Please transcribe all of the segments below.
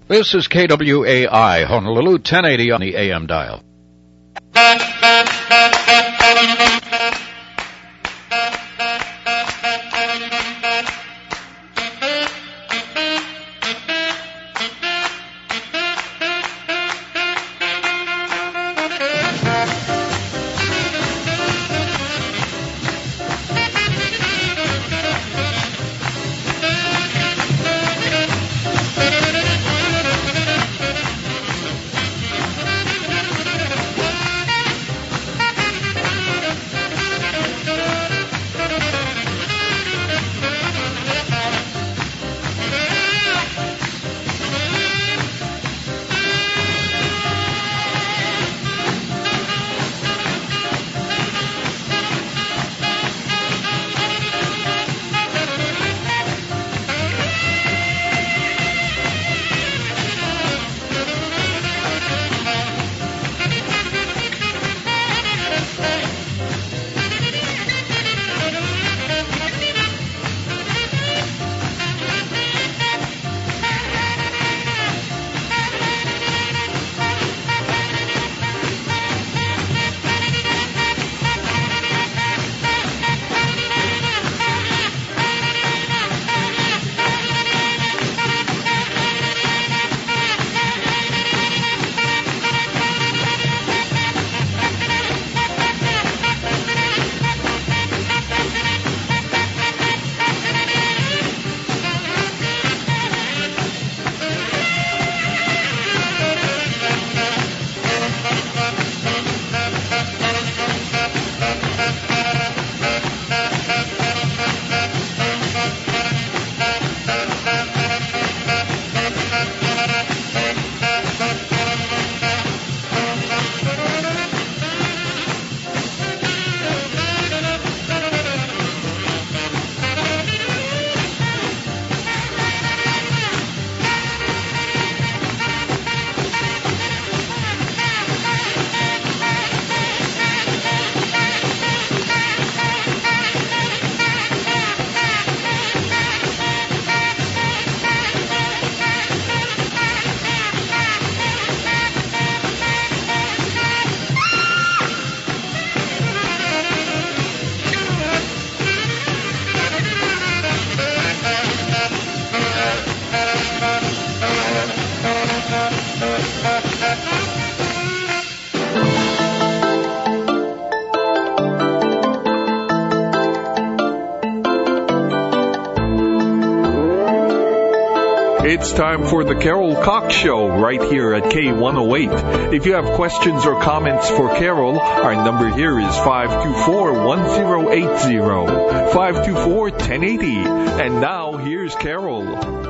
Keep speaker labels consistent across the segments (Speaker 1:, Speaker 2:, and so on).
Speaker 1: This is KWAI, Honolulu, 1080 on the AM dial.
Speaker 2: It's time for the Carol Cox Show right here at K108. If you have questions or comments for Carol, our number here is 524-1080, 524-1080. And now, here's Carol.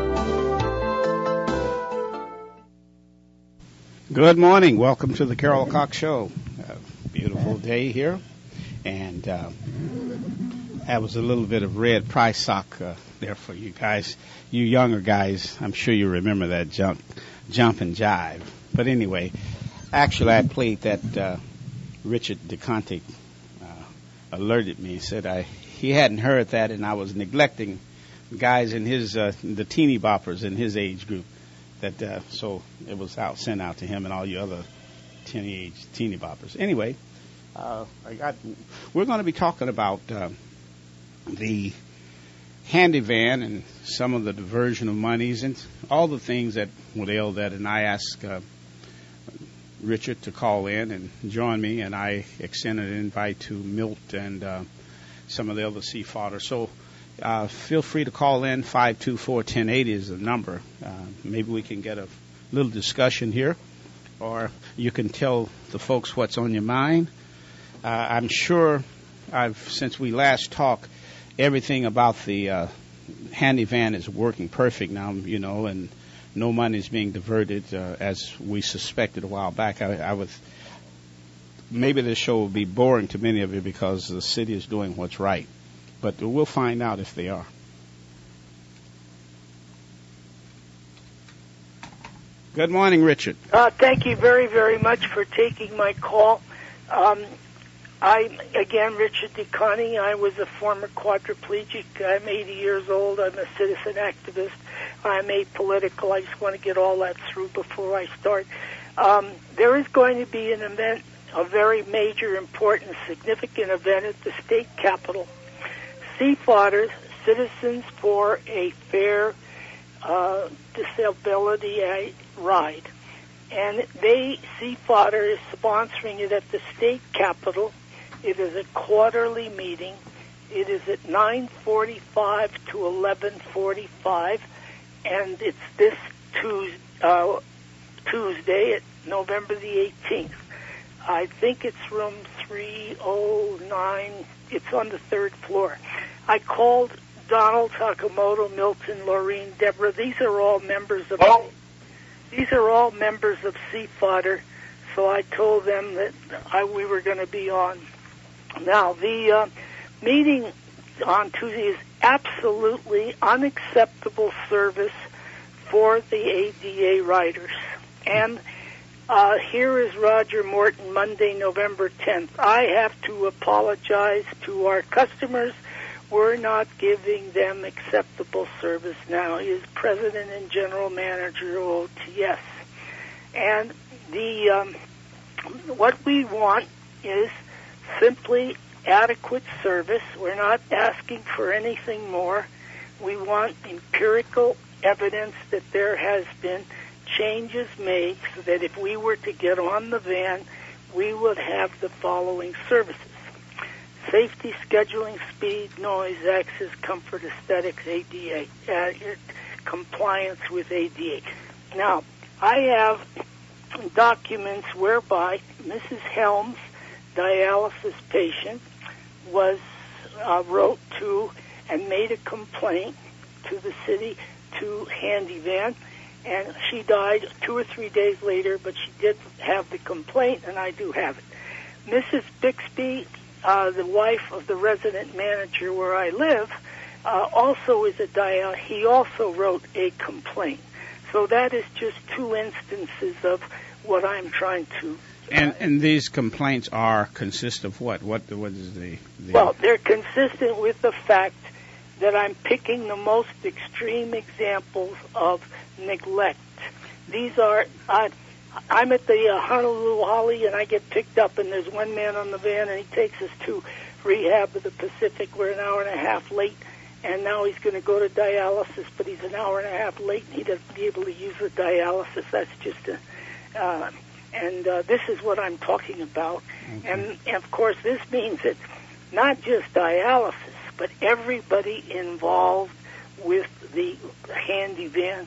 Speaker 3: Good morning. Welcome to the Carol Cox Show. Beautiful day here. And that was a little bit of red price sock there for you guys. You younger guys, I'm sure you remember that jump and jive. But anyway, actually I played that Richard DeConte alerted me, said he hadn't heard that, and I was neglecting guys in his the teeny boppers in his age group. That so it was sent out to him and all you other teeny boppers. Anyway, we're going to be talking about the handy van and some of the diversion of monies and all the things that would ail that. And I asked Richard to call in and join me, and I extended an invite to Milt and some of the other sea fodder. So feel free to call in. 524-1080 is the number. Maybe we can get a little discussion here, or you can tell the folks what's on your mind. I'm sure since we last talked, everything about the handy van is working perfect now, you know, and no money is being diverted as we suspected a while back. Maybe this show will be boring to many of you because the city is doing what's right, but we'll find out if they are. Good morning, Richard.
Speaker 4: Thank you very, very much for taking my call. Again, Richard DeConnie. I was a former quadriplegic. I'm 80 years old. I'm a citizen activist. I'm apolitical. I just want to get all that through before I start. There is going to be an event, a very major, important, significant event at the state capitol. CFODers, Citizens for a Fair Disability Ride. And CFODer is sponsoring it at the state capitol. It is a quarterly meeting. It is at 9:45 to 11:45, and it's this Tuesday at November the 18th. I think it's room 309. It's on the third floor. I called Donald, Takamoto, Milton, Laureen, Deborah. These are all members of CFODer, so I told them that we were going to be on. Now, the meeting on Tuesday is absolutely unacceptable service for the ADA riders. And here is Roger Morton, Monday, November 10th. I have to apologize to our customers. We're not giving them acceptable service now. He is President and General Manager of OTS. And what we want is simply adequate service. We're not asking for anything more. We want empirical evidence that there has been changes made so that if we were to get on the van, we would have the following services: safety, scheduling, speed, noise, access, comfort, aesthetics, ADA, compliance with ADA. Now, I have documents whereby Mrs. Helms, dialysis patient, wrote to and made a complaint to the city, to Handyvan, and she died 2 or 3 days later, but she did have the complaint, and I do have it. Mrs. Bixby, the wife of the resident manager where I live, also is he also wrote a complaint. So that is just 2 instances of what I'm trying to...
Speaker 3: And these complaints consist of what? What is the...
Speaker 4: Well, they're consistent with the fact that I'm picking the most extreme examples of neglect. These are... I'm at the Honolulu Holly, and I get picked up, and there's one man on the van, and he takes us to Rehab of the Pacific. We're an hour and a half late, and now he's going to go to dialysis, but he's an hour and a half late, and he doesn't be able to use the dialysis. That's just a... this is what I'm talking about. Okay. And, of course, this means that not just dialysis, but everybody involved with the Handyvan.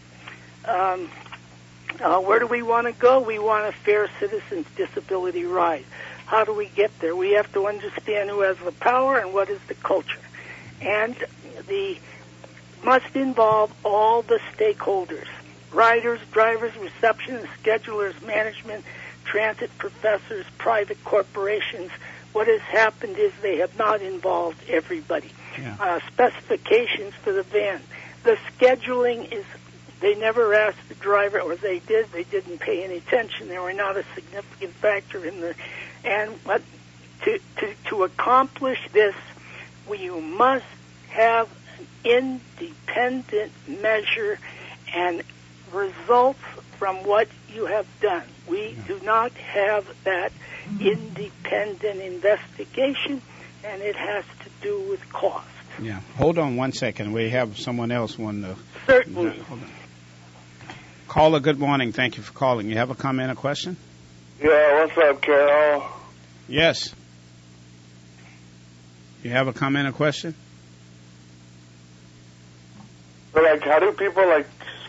Speaker 4: Where do we want to go? We want a fair citizens disability ride. How do we get there? We have to understand who has the power and what is the culture. And must involve all the stakeholders: riders, drivers, receptionists, schedulers, management, transit professors, private corporations. What has happened is they have not involved everybody. Yeah. Specifications for the van. The scheduling is, they never asked the driver, or they didn't pay any attention. They were not a significant factor in the, but to accomplish this, you must have an independent measure and results from what you have done. We do not have that independent investigation, and it has to do with cost.
Speaker 3: Yeah. Hold on one second. We have someone else want to...
Speaker 4: Certainly.
Speaker 3: Hold on. Caller, good morning. Thank you for calling. You have a comment or question?
Speaker 5: Yeah, what's up, Carol?
Speaker 3: Yes. You have a comment or question?
Speaker 5: So, how do people,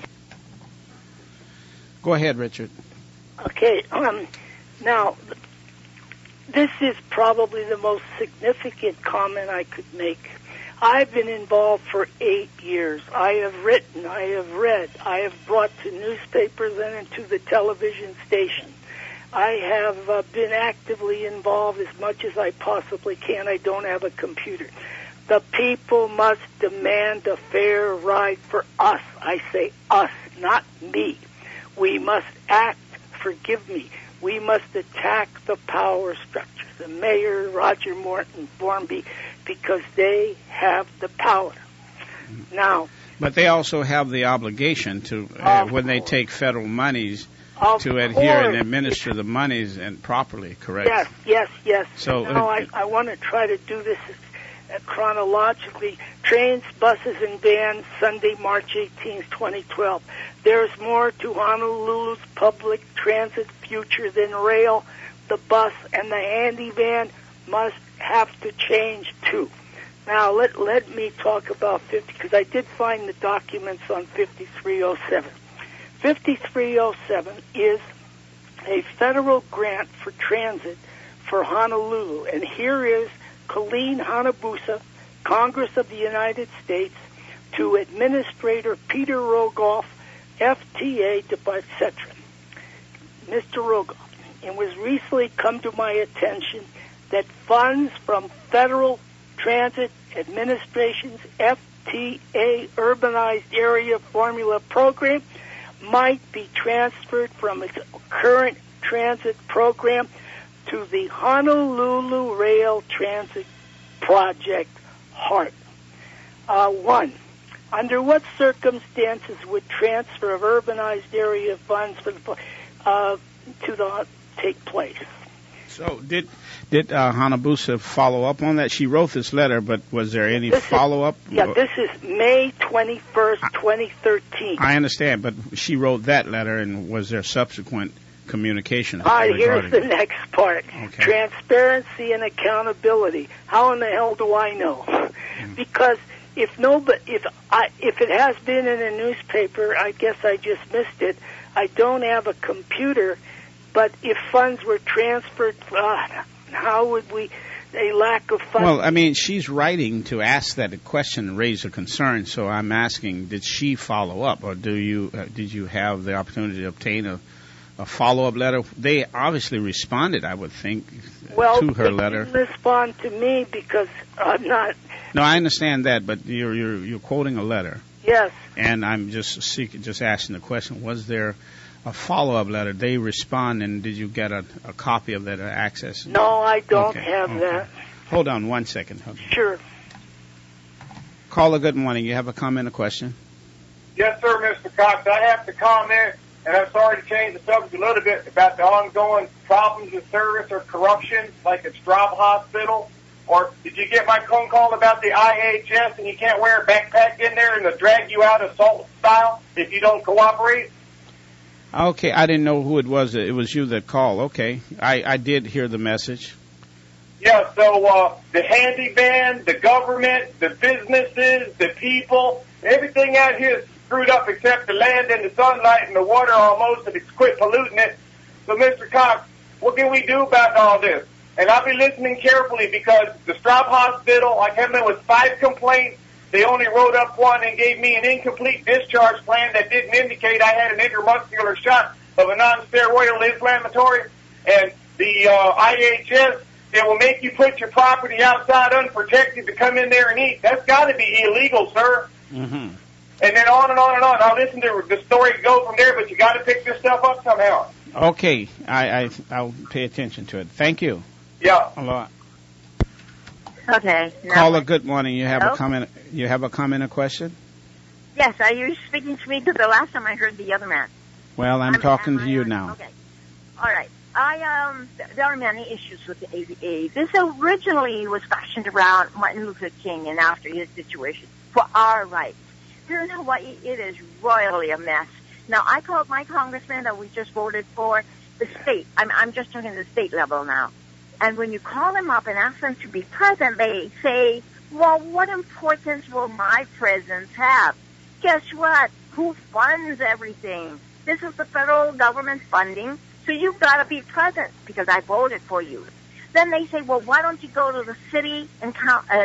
Speaker 3: Go ahead, Richard.
Speaker 4: Okay. Now, this is probably the most significant comment I could make. I've been involved for 8 years. I have written, I have read, I have brought to newspapers and into the television station. I have been actively involved as much as I possibly can. I don't have a computer. The people must demand a fair ride for us. I say us, not me. We must act, forgive me, we must attack the power structure, the mayor, Roger Morton, Formby, because they have the power. Now,
Speaker 3: but they also have the obligation to, when they take federal monies, to adhere
Speaker 4: course.
Speaker 3: and administer the monies and properly, correct?
Speaker 4: Yes.
Speaker 3: So
Speaker 4: no, I want to try to do this chronologically. Trains, buses, and vans, Sunday, March 18th, 2012. There's more to Honolulu's public transit future than rail. The bus and the handy van must have to change too. Now, let me talk about 50, because I did find the documents on 5307. 5307 is a federal grant for transit for Honolulu, and here is Colleen Hanabusa, Congress of the United States, to Administrator Peter Rogoff, FTA, etc. Mr. Rogoff, it was recently come to my attention that funds from Federal Transit Administration's FTA Urbanized Area Formula Program might be transferred from its current transit program to the Honolulu Rail Transit Project HART. 1. Under what circumstances would transfer of urbanized area funds take place?
Speaker 3: So did Hanabusa follow up on that? She wrote this letter, but was there any follow-up?
Speaker 4: This is May 21st, 2013.
Speaker 3: I understand, but she wrote that letter, and was there subsequent communication?
Speaker 4: Here's the next part.
Speaker 3: Okay.
Speaker 4: Transparency and accountability. How in the hell do I know? Because if it has been in a newspaper, I guess I just missed it. I don't have a computer, but if funds were transferred, how would a lack of funds?
Speaker 3: Well, I mean, she's writing to ask that question and raise a concern, so I'm asking, did she follow up, or did you have the opportunity to obtain a follow-up letter? They obviously responded, I would think, to her letter.
Speaker 4: Well, they didn't respond to me because I'm not...
Speaker 3: No, I understand that, but you're quoting a letter.
Speaker 4: Yes.
Speaker 3: And I'm just asking the question, was there a follow-up letter? They respond, and did you get a copy of that access?
Speaker 4: No, I don't have that.
Speaker 3: Hold on 1 second.
Speaker 4: Sure.
Speaker 3: Caller, good morning. You have a comment or question?
Speaker 6: Yes, sir, Mr. Cox. I have to comment, and I'm sorry to change the subject a little bit, about the ongoing problems with service or corruption, like at Straub Hospital. Or did you get my phone call about the IHS and you can't wear a backpack in there and they'll drag you out assault style if you don't cooperate?
Speaker 3: Okay, I didn't know who it was. It was you that called. Okay, I did hear the message.
Speaker 6: Yeah, so the handy van, the government, the businesses, the people, everything out here is screwed up except the land and the sunlight and the water almost, and it's quit polluting it. So, Mr. Cox, what can we do about all this? And I'll be listening carefully because the Straub Hospital, I came in with 5 complaints. They only wrote up one and gave me an incomplete discharge plan that didn't indicate I had an intramuscular shot of a non-steroidal inflammatory. And the IHS, they will make you put your property outside unprotected to come in there and eat. That's got to be illegal, sir.
Speaker 3: Mm-hmm.
Speaker 6: And then on and on and on. I'll listen to the story go from there, but you got to pick this stuff up somehow.
Speaker 3: Okay, I'll pay attention to it. Thank you.
Speaker 6: Yeah.
Speaker 3: Aloha.
Speaker 7: Okay.
Speaker 3: Caller, good morning. You have a comment. You have a comment or question?
Speaker 7: Yes. Are you speaking to me? Because the last time I heard the other man.
Speaker 3: Well, I'm talking to you now.
Speaker 7: Okay. All right. There are many issues with the AVA. This originally was fashioned around Martin Luther King and after his situation for our rights. Here in Hawaii, it is royally a mess. Now, I called my congressman that we just voted for the state. I'm just talking the state level now. And when you call them up and ask them to be present, they say, well, what importance will my presence have? Guess what? Who funds everything? This is the federal government funding, so you've got to be present because I voted for you. Then they say, well, why don't you go to the city and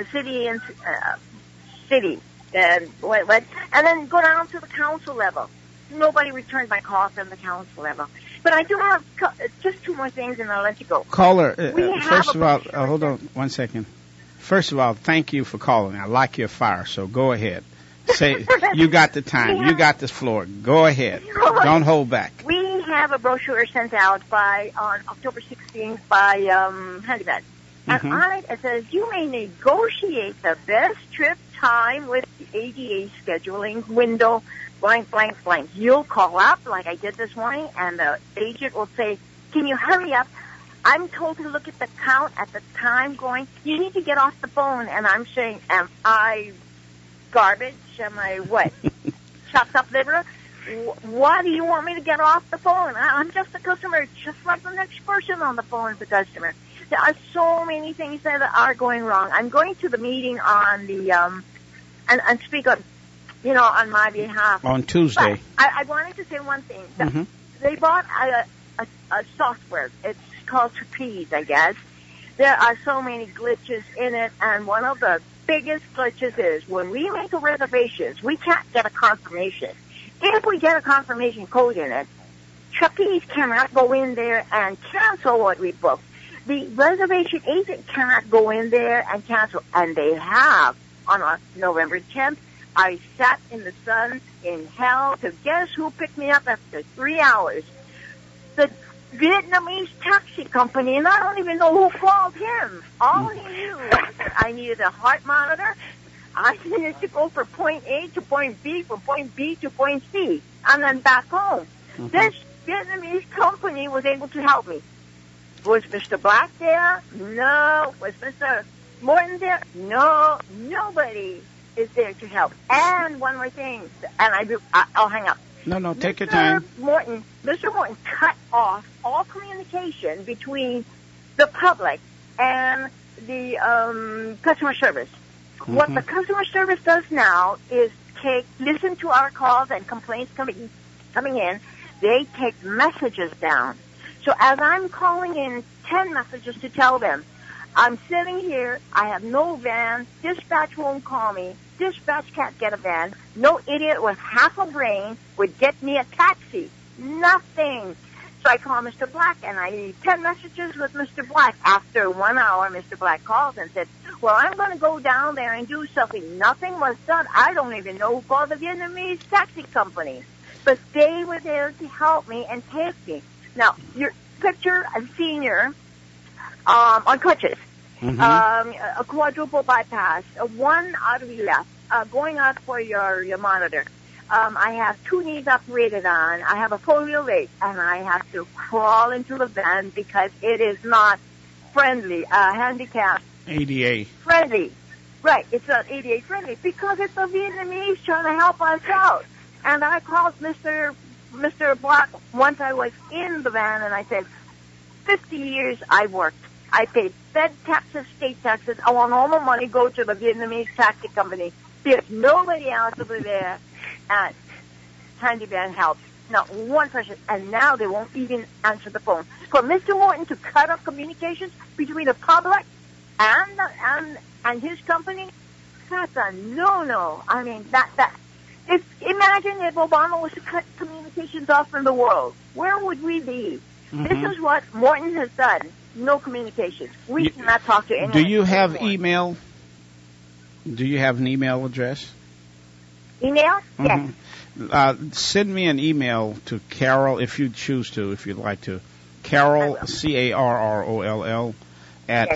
Speaker 7: then go down to the council level. Nobody returned my call from the council level. But I do have just 2 more things, and I'll let you go.
Speaker 3: Caller, first of all, hold on 1 second. First of all, thank you for calling. I like your fire, so go ahead. Say you got the time. You got this floor. Go ahead. Don't hold back.
Speaker 7: We have a brochure sent out on October 16th by Handyman. And it says, you may negotiate the best trip time with the ADA scheduling window, blank, blank, blank. You'll call up, like I did this morning, and the agent will say, can you hurry up? I'm told to look at the count at the time going, you need to get off the phone. And I'm saying, am I garbage? Am I what? Chopped up liver? Why do you want me to get off the phone? I'm just a customer, just like the next person on the phone is a customer. There are so many things that are going wrong. I'm going to the meeting on the, and speak on, on my behalf.
Speaker 3: On Tuesday.
Speaker 7: But I wanted to say one thing. They bought a software. It's called Trapeze, I guess. There are so many glitches in it, and one of the biggest glitches is when we make a reservation, we can't get a confirmation. If we get a confirmation code in it, Trapeze cannot go in there and cancel what we booked. The reservation agent cannot go in there and cancel, and they have. On November 10th, I sat in the sun in hell to guess who picked me up after 3 hours. The Vietnamese taxi company, and I don't even know who called him. All he knew was that I needed a heart monitor. I needed to go from point A to point B, from point B to point C, and then back home. This Vietnamese company was able to help me. Was Mr. Black there? No. Was Mr. Morton there? No. Nobody is there to help. And one more thing, and I'll hang up.
Speaker 3: No, take your time.
Speaker 7: Mr. Morton cut off all communication between the public and the customer service. What the customer service does now is listen to our calls and complaints coming in. They take messages down. So as I'm calling in 10 messages to tell them, I'm sitting here, I have no van, dispatch won't call me, dispatch can't get a van, no idiot with half a brain would get me a taxi. Nothing. So I call Mr. Black, and I leave 10 messages with Mr. Black. After 1 hour, Mr. Black calls and said, well, I'm going to go down there and do something. Nothing was done. I don't even know who called the Vietnamese taxi company. But they were there to help me and take me. Now, your picture a senior on crutches, a quadruple bypass, one artery left, going out for your monitor. I have 2 knees operated on. I have a 4-wheel rate, and I have to crawl into the van because it is not friendly, handicap.
Speaker 3: ADA.
Speaker 7: Friendly. Right, it's not ADA friendly because it's the Vietnamese trying to help us out. And I called Mr. Black once I was in the van, and I said, 50 years I worked. I paid Fed taxes, state taxes. I want all my money go to the Vietnamese taxi company. There's nobody else over there at Handyman helps. Not one person. And now they won't even answer the phone. For Mr. Morton to cut off communications between the public and his company, that's a no-no. I mean, imagine if Obama was to cut communications off from the world. Where would we be? This is what Morton has done. No communications. We cannot talk to anyone.
Speaker 3: Do you have email? Do you have an email address?
Speaker 7: Email? Yes.
Speaker 3: Send me an email to Carol, if you choose to, if you'd like to. Carol, Carroll, at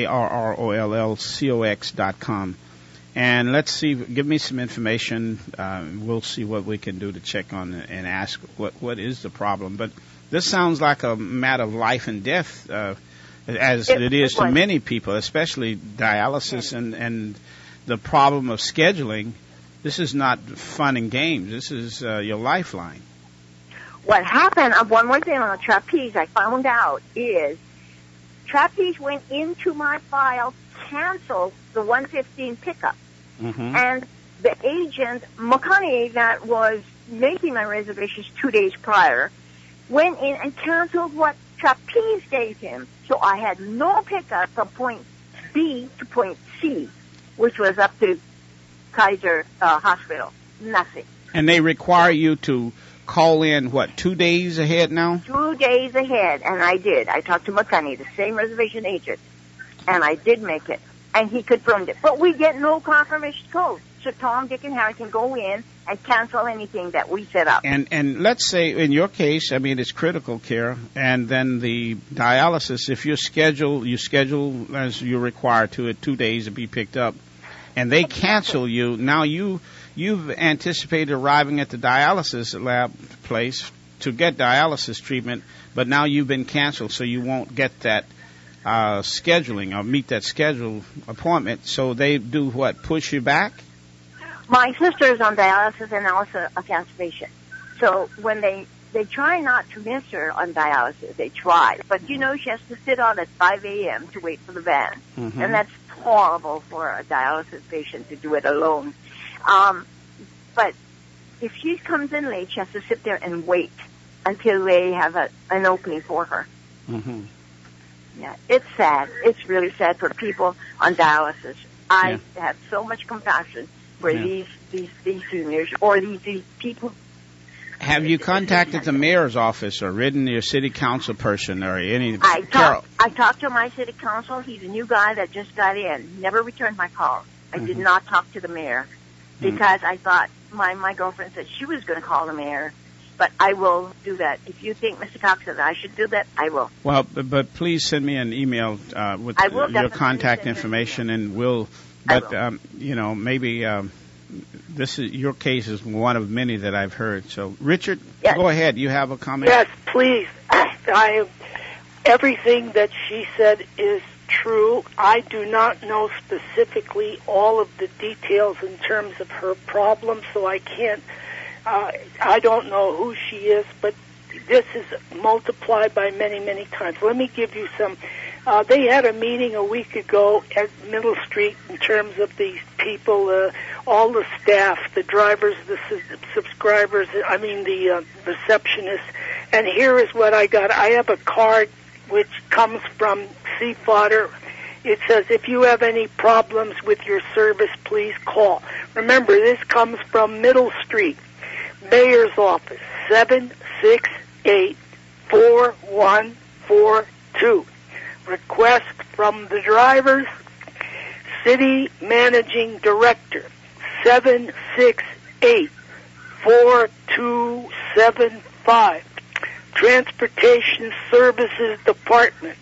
Speaker 3: CarrollCox.com. And let's see, give me some information. We'll see what we can do to check on it and ask what is the problem. But this sounds like a matter of life and death, as it is to many people, especially dialysis and the problem of scheduling. This is not fun and games. This is your lifeline.
Speaker 7: What happened, one more thing on the Trapeze I found out is Trapeze went into my file, canceled the 115 pickup. And the agent, McConaughey, that was making my reservations 2 days prior, went in and canceled what Trapeze gave him. So I had no pickup from point B to point C, which was up to Kaiser Hospital. Nothing.
Speaker 3: And they require you to call in, 2 days ahead now?
Speaker 7: 2 days ahead, and I did. I talked to McConaughey, the same reservation agent, and I did make it. And he confirmed it. But we get no confirmation code. so Tom, Dick, and Harry can go in and cancel anything that we set up.
Speaker 3: And let's say in your case, I mean, it's critical care, and then the dialysis, if you schedule as you're required to at 2 days to be picked up, and they cancel you, now you've anticipated arriving at the dialysis lab place to get dialysis treatment, but now you've been canceled, so you won't get that scheduling or meet that scheduled appointment. So they do what? Push you back?
Speaker 7: My sister is on dialysis and also a cancer patient. So when they try not to miss her on dialysis, they try. But, you know, she has to sit on at 5 a.m. to wait for the van. Mm-hmm. And that's horrible for a dialysis patient to do it alone. But if she comes in late, she has to sit there and wait until they have an opening for her.
Speaker 3: Mm-hmm.
Speaker 7: Yeah, it's sad. It's really sad for people on dialysis. I have so much compassion for these seniors or these people.
Speaker 3: Have you contacted the mayor's office or written your city council person or any?
Speaker 7: I talked to my city council. He's a new guy that just got in. Never returned my call. I did not talk to the mayor because I thought my girlfriend said she was going to call the mayor. But I will do that. If you think, Mr. Cox, that I should do that, I will.
Speaker 3: Well, but please send me an email with your contact information, and we'll. But you know, maybe your case is one of many that I've heard. So, Richard, go ahead. You have a comment?
Speaker 4: Yes, please. Everything that she said is true. I do not know specifically all of the details in terms of her problem, so I can't. I don't know who she is, but this is multiplied by many, many times. Let me give you some. They had a meeting a week ago at Middle Street in terms of these people, all the staff, the drivers, the subscribers, the receptionists. And here is what I got. I have a card which comes from Sea Fodder. It says, if you have any problems with your service, please call. Remember, this comes from Middle Street. Mayor's office, 768-4142. Request from the drivers. City Managing Director, 768-4275. Transportation Services Department,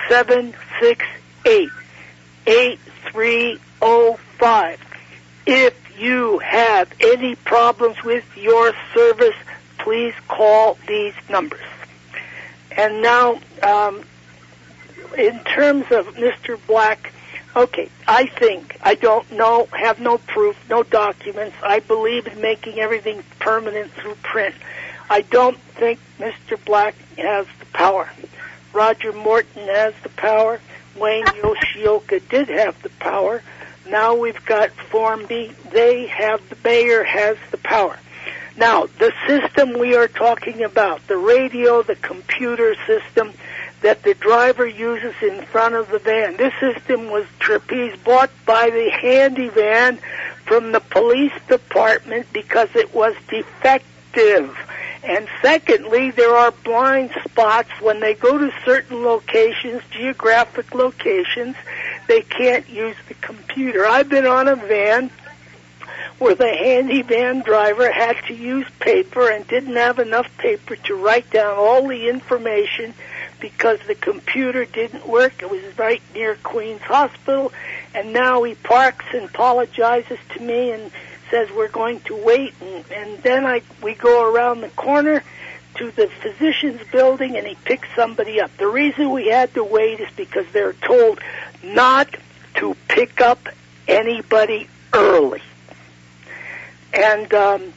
Speaker 4: 768-8305. If you have any problems with your service, please call these numbers. And now, in terms of Mr. Black, okay, I don't know, have no proof, no documents. I believe in making everything permanent through print. I don't think Mr. Black has the power. Roger Morton has the power. Wayne Yoshioka did have the power. Now we've got Form B. The mayor has the power. Now, the system we are talking about, the radio, the computer system that the driver uses in front of the van, this system was trapeze bought by the handy van from the police department because it was defective. And secondly, there are blind spots when they go to certain locations, geographic locations, they can't use the computer. I've been on a van where the handy van driver had to use paper and didn't have enough paper to write down all the information because the computer didn't work. It was right near Queens Hospital, and now he parks and apologizes to me and says we're going to wait, and then we go around the corner to the physician's building, and he picks somebody up. The reason we had to wait is because they're told not to pick up anybody early. And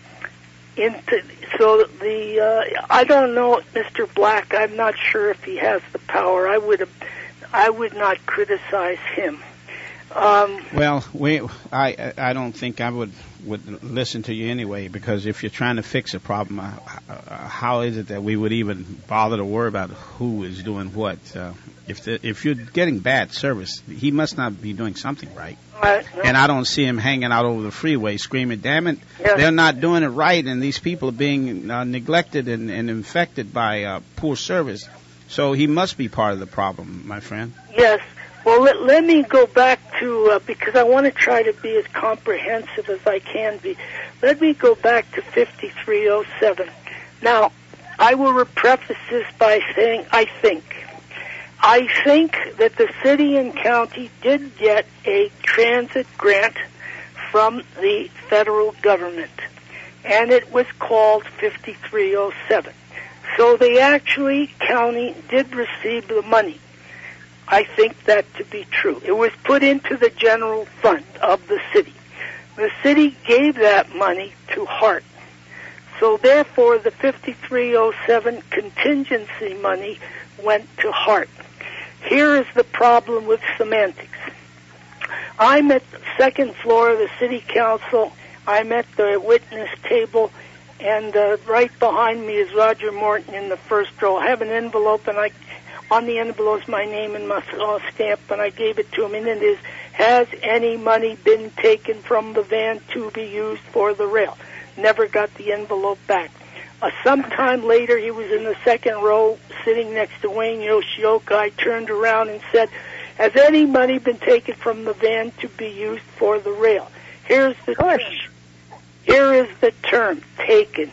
Speaker 4: I don't know, Mr. Black. I'm not sure if he has the power. I would not criticize him.
Speaker 3: Well, I don't think I would listen to you anyway, because if you're trying to fix a problem, how is it that we would even bother to worry about who is doing what? If you're getting bad service, he must not be doing something right.
Speaker 4: No.
Speaker 3: And I don't see him hanging out over the freeway screaming, damn it, they're not doing it right, and these people are being neglected and infected by poor service. So he must be part of the problem, my friend.
Speaker 4: Yes. Well, let me go back to, because I want to try to be as comprehensive as I can be. Let me go back to 5307. Now, I will preface this by saying I think that the city and county did get a transit grant from the federal government, and it was called 5307. So they actually, county, did receive the money. I think that to be true. It was put into the general fund of the city. The city gave that money to Hart. So therefore, the 5307 contingency money went to Hart. Here is the problem with semantics. I'm at the second floor of the city council. I'm at the witness table, and right behind me is Roger Morton in the first row. I have an envelope, and on the envelope is my name and my stamp, and I gave it to him, and it is, has any money been taken from the van to be used for the rail? Never got the envelope back. Sometime later, he was in the second row, sitting next to Wayne Yoshioka. I turned around and said, has any money been taken from the van to be used for the rail? Here is the term, taken.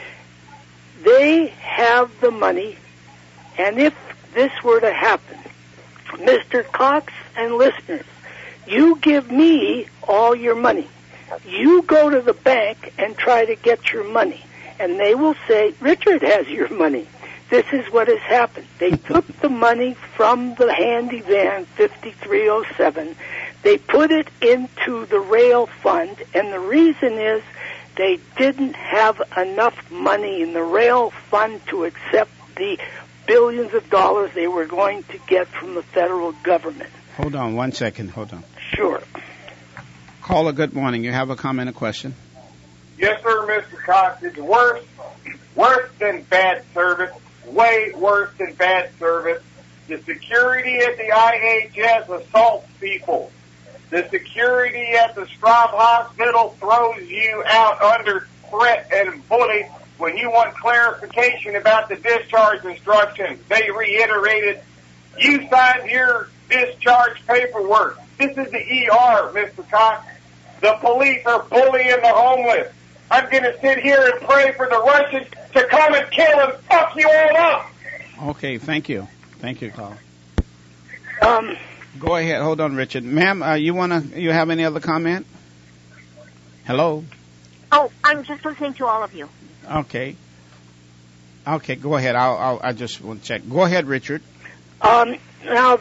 Speaker 4: They have the money, and if this were to happen, Mr. Cox and listeners, you give me all your money. You go to the bank and try to get your money, and they will say, Richard has your money. This is what has happened. They took the money from the handy van 5307. They put it into the rail fund, and the reason is they didn't have enough money in the rail fund to accept the billions of dollars they were going to get from the federal government.
Speaker 3: Hold on 1 second. Hold on.
Speaker 4: Sure.
Speaker 3: Caller, good morning. You have a comment or question?
Speaker 6: Yes, sir, Mr. Cox. It's worse than bad service. Way worse than bad service. The security at the IHS assaults people. The security at the Straub Hospital throws you out under threat and bully when you want clarification about the discharge instructions. They reiterated, you signed your discharge paperwork. This is the ER, Mr. Cox. The police are bullying the homeless. I'm going to sit here and pray for the Russians to come and kill and fuck you all up.
Speaker 3: Okay, thank you. Thank you, caller. Go ahead. Hold on, Richard. Ma'am, you have any other comment? Hello?
Speaker 7: Oh, I'm just listening to all of you.
Speaker 3: Okay. Okay, go ahead. I just want to check. Go ahead, Richard.
Speaker 4: Now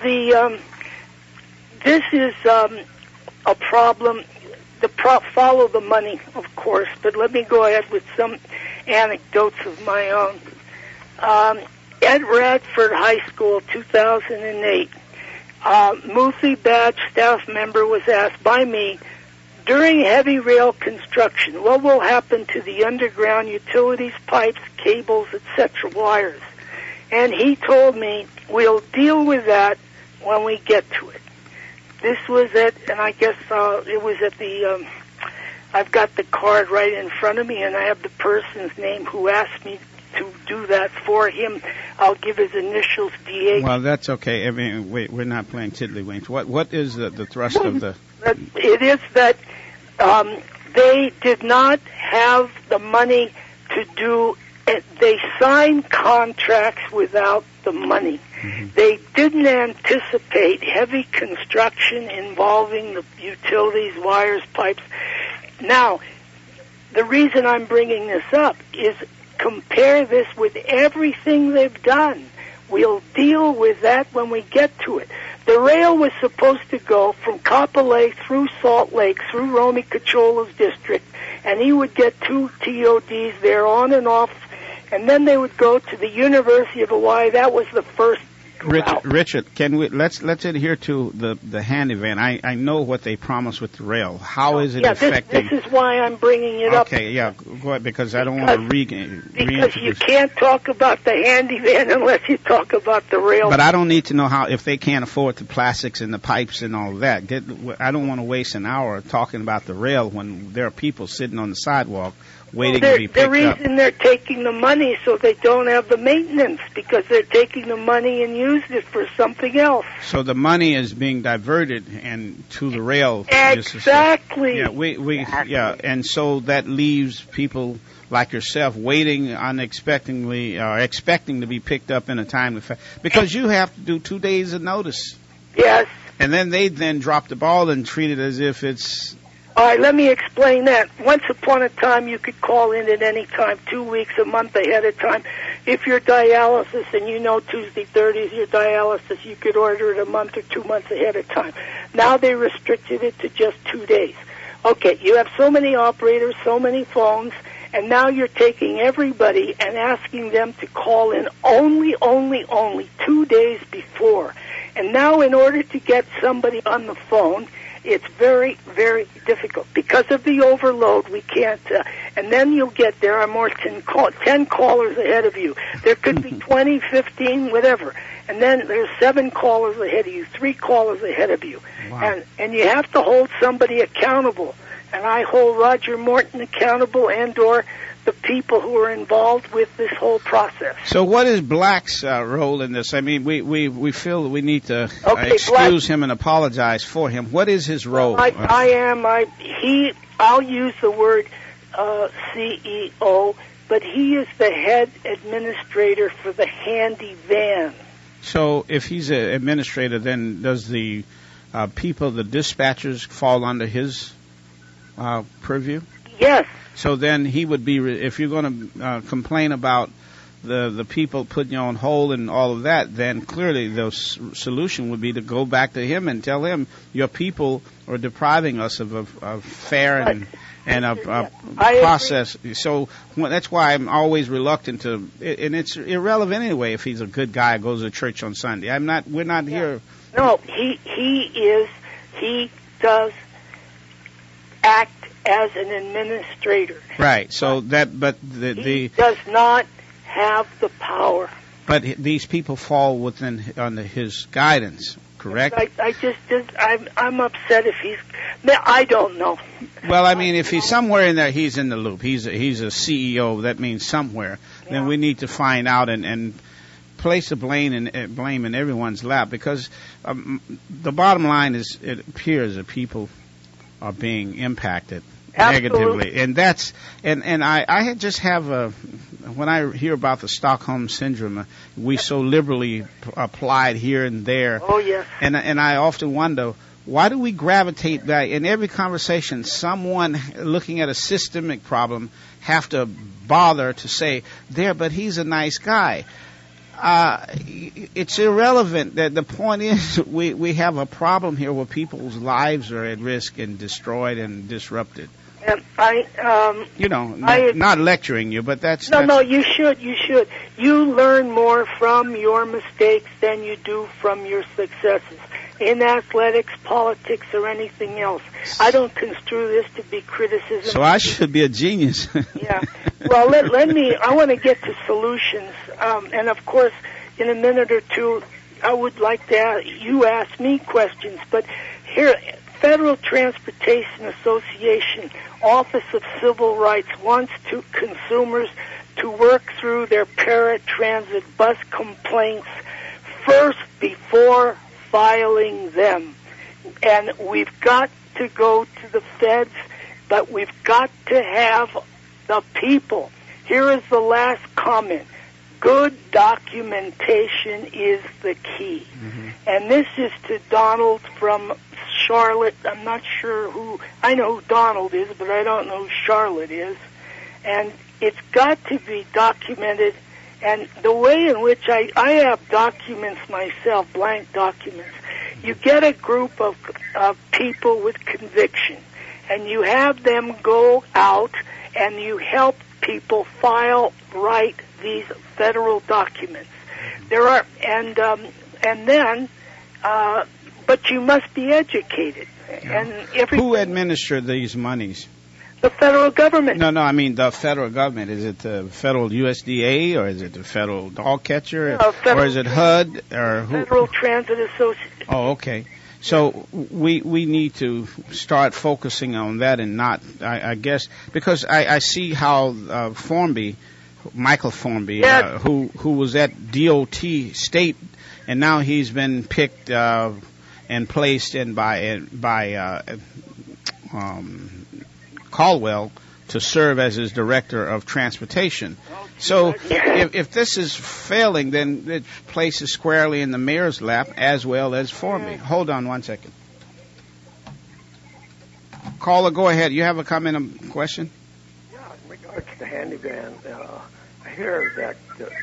Speaker 4: this is a problem. Follow the money, of course, but let me go ahead with some anecdotes of my own. At Radford High School, 2008, Muthi Badge staff member was asked by me, during heavy rail construction, what will happen to the underground utilities, pipes, cables, etc., wires? And he told me, we'll deal with that when we get to it. This was and I guess it was at the, I've got the card right in front of me, and I have the person's name who asked me to do that for him. I'll give his initials, DH.
Speaker 3: Well, that's okay. I mean, we're not playing tiddlywinks. What is the thrust of the...
Speaker 4: It is that they did not have the money to do it. They signed contracts without the money. Mm-hmm. They didn't anticipate heavy construction involving the utilities, wires, pipes. Now, the reason I'm bringing this up is compare this with everything they've done. We'll deal with that when we get to it. The rail was supposed to go from Kapolei through Salt Lake, through Romy Cachola's district, and he would get 2 TODs there on and off, and then they would go to the University of Hawaii. That was the first route.
Speaker 3: Richard, can we let's adhere to the handy van. I know what they promised with the rail. How is it affecting?
Speaker 4: This is why I'm bringing it up.
Speaker 3: Okay, yeah, go ahead, because I don't want to
Speaker 4: because you can't talk about the handy van unless you talk about the rail.
Speaker 3: But I don't need to know how, if they can't afford the plastics and the pipes and all of that. I don't want to waste an hour talking about the rail when there are people sitting on the sidewalk waiting to be picked
Speaker 4: The
Speaker 3: up.
Speaker 4: reason they're taking the money so they don't have the maintenance, because they're taking the money and using it for something else.
Speaker 3: So the money is being diverted and to the rail.
Speaker 4: Exactly.
Speaker 3: Yeah, and so that leaves people like yourself waiting unexpectedly or expecting to be picked up in a timely fashion, because you have to do 2 days of notice.
Speaker 4: Yes.
Speaker 3: And then they drop the ball and treat it as if it's...
Speaker 4: All right, let me explain that. Once upon a time, you could call in at any time, 2 weeks, a month ahead of time. If you're dialysis and you know Tuesday, 30 is your dialysis, you could order it a month or 2 months ahead of time. Now they restricted it to just 2 days. Okay, you have so many operators, so many phones, and now you're taking everybody and asking them to call in only 2 days before. And now in order to get somebody on the phone, it's very, very difficult. Because of the overload, we can't, and then there are more 10 callers ahead of you. There could be 20, 15, whatever. And then there's 7 callers ahead of you, 3 callers ahead of you.
Speaker 3: Wow.
Speaker 4: And you have to hold somebody accountable. And I hold Roger Morton accountable or the people who are involved with this whole process.
Speaker 3: So what is Black's role in this? I mean, we feel that we need to excuse him and apologize for him. What is his role?
Speaker 4: I'll use the word CEO, but he is the head administrator for the handy van.
Speaker 3: So if he's an administrator, then does the people, the dispatchers, fall under his purview?
Speaker 4: Yes.
Speaker 3: So then he would be, if you're going to complain about the people putting you on hold and all of that, then clearly the solution would be to go back to him and tell him your people are depriving us of a fair and a process. So that's why I'm always reluctant to, and it's irrelevant anyway if he's a good guy, goes to church on Sunday. We're not here.
Speaker 4: No, he does act as an administrator.
Speaker 3: Right. So
Speaker 4: he does not have the power.
Speaker 3: But these people fall under his guidance, correct?
Speaker 4: I'm upset if he's. I don't know.
Speaker 3: Well, I mean, if he's somewhere in there, he's in the loop. He's a CEO. That means somewhere. Yeah. Then we need to find out and place the blame in everyone's lap, because the bottom line is it appears that people are being impacted.
Speaker 4: Absolutely.
Speaker 3: Negatively, and that's I just have when I hear about the Stockholm syndrome, we so liberally applied here and there.
Speaker 4: Oh yes.
Speaker 3: And I often wonder, why do we gravitate back in every conversation? Someone looking at a systemic problem have to bother to say but he's a nice guy. It's irrelevant. That the point is we have a problem here where people's lives are at risk and destroyed and disrupted.
Speaker 4: And
Speaker 3: not lecturing you, but that's
Speaker 4: you should. You learn more from your mistakes than you do from your successes. In athletics, politics, or anything else. I don't construe this to be criticism.
Speaker 3: So I should be a genius.
Speaker 4: Yeah. Well, I want to get to solutions. And of course, in a minute or two, I would like to you ask me questions. But here, Federal Transportation Association, Office of Civil Rights wants consumers to work through their paratransit bus complaints first before filing them. And we've got to go to the feds, but we've got to have the people. Here is the last comment. Good documentation is the key. Mm-hmm. And this is to Donald from Charlotte. I'm not sure I know who Donald is, but I don't know who Charlotte is. And it's got to be documented. And the way in which I have documents myself, blank documents, you get a group of people with conviction, and you have them go out and you help people write these federal documents. There are, but you must be educated.
Speaker 3: Yeah. And who administer these monies?
Speaker 4: The federal government.
Speaker 3: No, I mean the federal government. Is it the federal USDA, or is it the federal dog catcher, or is it HUD, or who?
Speaker 4: Federal Transit Association.
Speaker 3: Oh, okay. So we need to start focusing on that and not, I guess, because I see how Formby, Michael Formby, who was at DOT State, and now he's been picked and placed in by Caldwell to serve as his director of transportation. So if this is failing, then it places squarely in the mayor's lap as well as Formby. Hold on one second. Caller, go ahead. You have a comment or question?
Speaker 8: Yeah, in regards to handy van, I hear that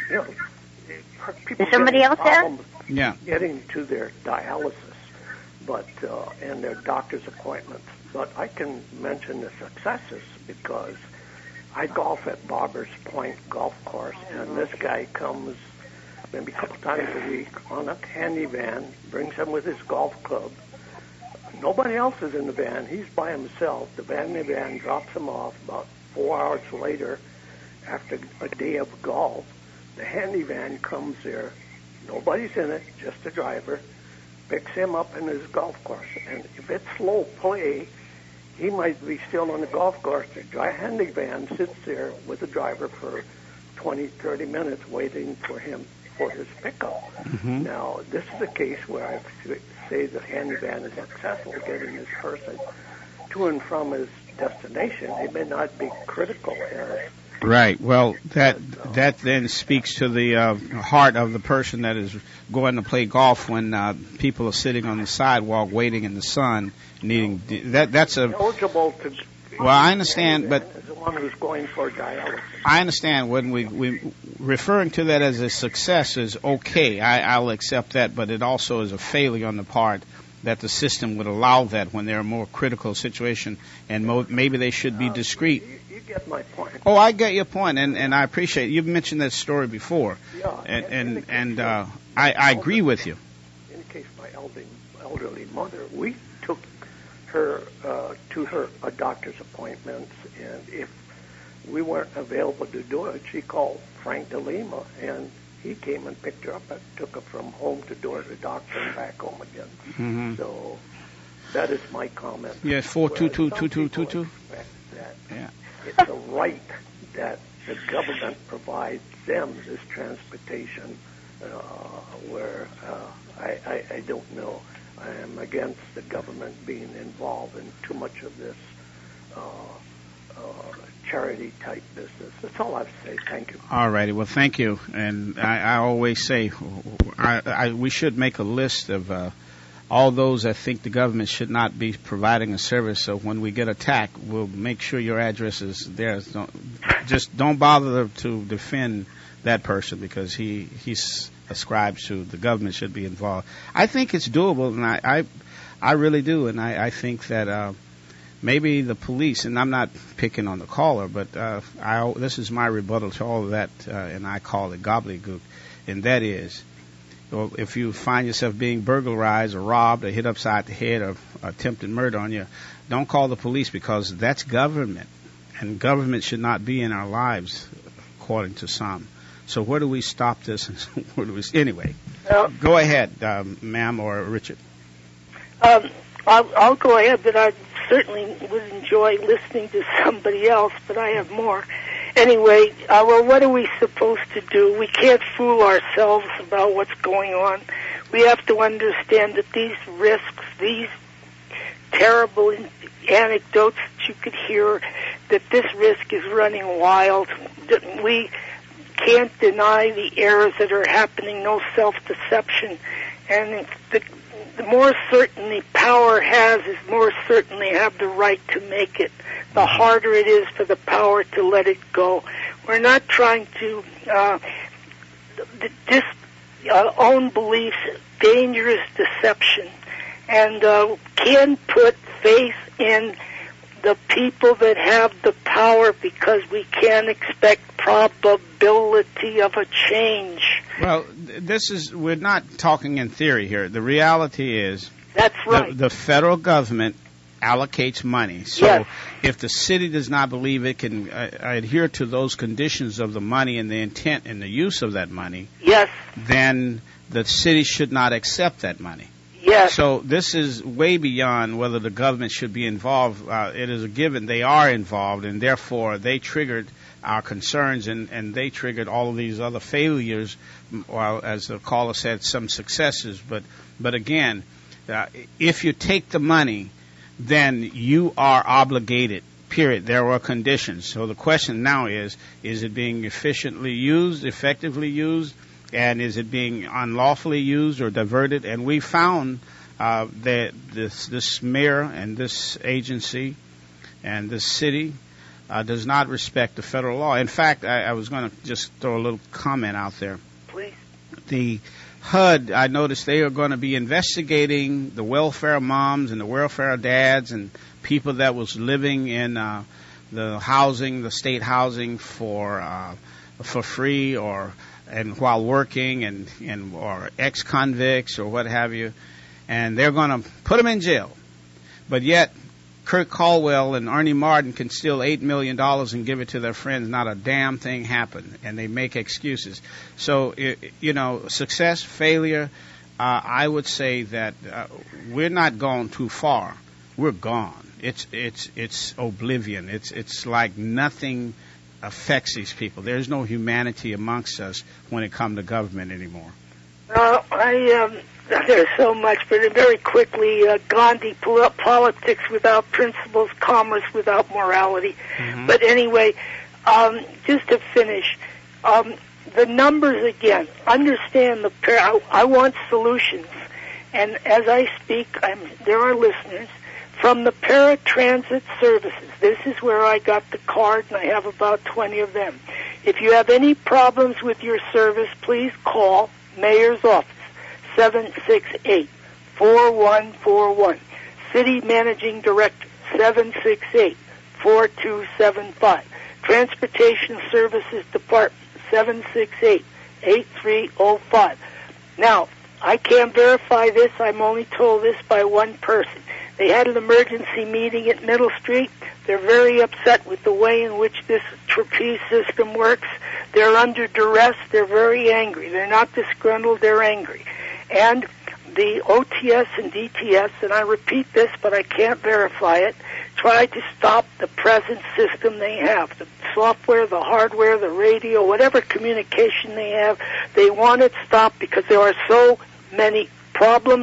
Speaker 8: people
Speaker 7: somebody else there?
Speaker 3: Yeah.
Speaker 8: Getting to their dialysis, but and their doctor's appointments. But I can mention the successes because I golf at Barbers Point Golf Course, and this guy comes maybe a couple times a week on a handy van, brings him with his golf club. Nobody else is in the van. He's by himself. The van drops him off about 4 hours later after a day of golf. The handy van comes there. Nobody's in it, just the driver. Picks him up in his golf course. And if it's slow play, he might be still on the golf course. The handy van sits there with the driver for 20, 30 minutes waiting for him for his pickup.
Speaker 3: Mm-hmm.
Speaker 8: Now, this is a case where I say the handy van is successful getting this person to and from his destination. It may not be critical as
Speaker 3: Right. Well, that then speaks to the heart of the person that is going to play golf when people are sitting on the sidewalk waiting in the sun, needing that's a
Speaker 8: eligible to.
Speaker 3: Well, I understand, but
Speaker 8: the one who's going for dialysis.
Speaker 3: I understand when we referring to that as a success is okay. I'll accept that, but it also is a failure on the part that the system would allow that when there are more critical situations, and maybe they should be discreet.
Speaker 8: You get my point.
Speaker 3: Oh, I get your point, and I appreciate it. You've mentioned that story before, and I agree with you.
Speaker 8: In the case of my elderly mother, we took her to her doctor's appointments, and if we weren't available to do it, she called Frank DeLima, and he came and picked her up and took her from home to door to the doctor and back home again.
Speaker 3: Mm-hmm.
Speaker 8: So that is my comment.
Speaker 3: Yes, 4222222.
Speaker 8: Yeah. It's a right that the government provides them this transportation where I don't know. I am against the government being involved in too much of this charity-type business. That's all I have to say. Thank you.
Speaker 3: All righty. Well, thank you. And I always say we should make a list of all those that think the government should not be providing a service. So when we get attacked, we'll make sure your address is there. Don't bother to defend that person because he ascribes to the government should be involved. I think it's doable, and I really do. And I think that maybe the police, and I'm not picking on the caller, but this is my rebuttal to all of that, and I call it gobbledygook, and that is, if you find yourself being burglarized or robbed or hit upside the head or attempted murder on you, don't call the police because that's government, and government should not be in our lives, according to some. So where do we stop this? Where do we, anyway, go ahead, ma'am or Richard.
Speaker 4: I'll go ahead, but I certainly would enjoy listening to somebody else, but I have more. Anyway, well, what are we supposed to do? We can't fool ourselves about what's going on. We have to understand that these risks, these terrible anecdotes that you could hear, that this risk is running wild. We can't deny the errors that are happening, no self-deception. And the more certainty power has, is more certain they have the right to make it. The harder it is for the power to let it go. We're not trying to own beliefs, dangerous deception, and can put faith in the people that have the power because we can't expect probability of a change.
Speaker 3: Well, we're not talking in theory here. The reality is
Speaker 4: that's right.
Speaker 3: The federal government allocates money. So
Speaker 4: yes.
Speaker 3: If the city does not believe it can adhere to those conditions of the money and the intent and the use of that money,
Speaker 4: yes,
Speaker 3: then the city should not accept that money.
Speaker 4: Yes.
Speaker 3: So this is way beyond whether the government should be involved. It is a given they are involved, and therefore they triggered our concerns, and they triggered all of these other failures, while, as the caller said, some successes. But again, if you take the money, then you are obligated, period. There are conditions. So the question now is it being efficiently used, effectively used, and is it being unlawfully used or diverted? And we found that this mayor and this agency and this city does not respect the federal law. In fact, I was going to just throw a little comment out there.
Speaker 4: Please.
Speaker 3: The HUD, I noticed they are going to be investigating the welfare moms and the welfare dads and people that was living in the housing, the state housing for free and while working or ex-convicts or what have you, and they're going to put them in jail. But yet, Kirk Caldwell and Ernie Martin can steal $8 million and give it to their friends. Not a damn thing happened, and they make excuses. So, success, failure, I would say that we're not gone too far. We're gone. It's oblivion. It's like nothing affects these people. There's no humanity amongst us when it comes to government anymore.
Speaker 4: There's so much, but very quickly, Gandhi, politics without principles, commerce without morality. Mm-hmm. But anyway, just to finish, the numbers again, understand I want solutions. And as I speak, there are listeners from the paratransit services. This is where I got the card, and I have about 20 of them. If you have any problems with your service, please call Mayor's office, 768-4141. City Managing Director, 768-4275. Transportation Services Department, 768-8305. Now, I can't verify this. I'm only told this by one person. They had an emergency meeting at Middle Street. They're very upset with the way in which this trapeze system works. They're under duress. They're very angry. They're not disgruntled. They're angry. And the OTS and DTS, and I repeat this, but I can't verify it, tried to stop the present system they have. The software, the hardware, the radio, whatever communication they have, they want it stopped because there are so many problems.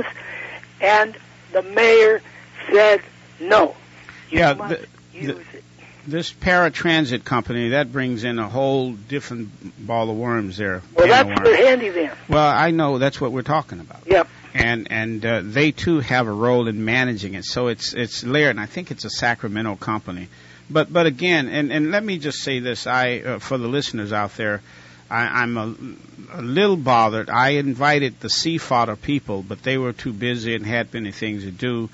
Speaker 4: And the mayor said no. You must use it.
Speaker 3: This paratransit company, that brings in a whole different ball of worms there.
Speaker 4: Well, that's the handyman.
Speaker 3: Well, I know that's what we're talking about.
Speaker 4: Yep.
Speaker 3: And they too have a role in managing it. So it's layered, and I think it's a Sacramento company. But again, and let me just say this, for the listeners out there, I'm a little bothered. I invited the Sea Fodder people, but they were too busy and had many things to do.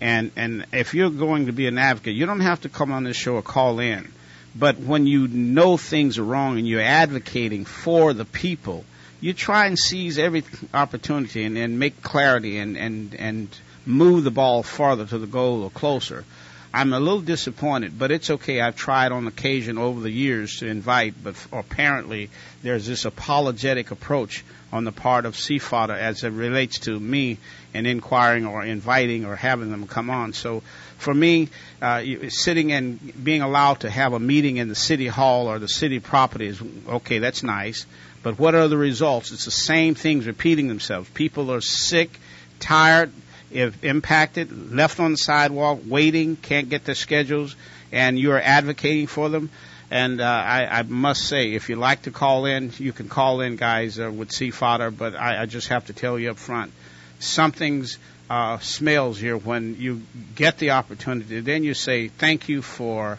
Speaker 3: And if you're going to be an advocate, you don't have to come on this show or call in. But when you know things are wrong and you're advocating for the people, you try and seize every opportunity and make clarity and move the ball farther to the goal or closer. I'm a little disappointed, but it's okay. I've tried on occasion over the years to invite, but apparently there's this apologetic approach on the part of Sea Fodder as it relates to me and inquiring or inviting or having them come on. So for me, sitting and being allowed to have a meeting in the city hall or the city property is okay, that's nice. But what are the results? It's the same things repeating themselves. People are sick, tired, if impacted, left on the sidewalk, waiting, can't get their schedules, and you're advocating for them. And I must say, if you like to call in, you can call in, guys, with Sea Fodder, but I just have to tell you up front, something's smells here when you get the opportunity. Then you say, thank you for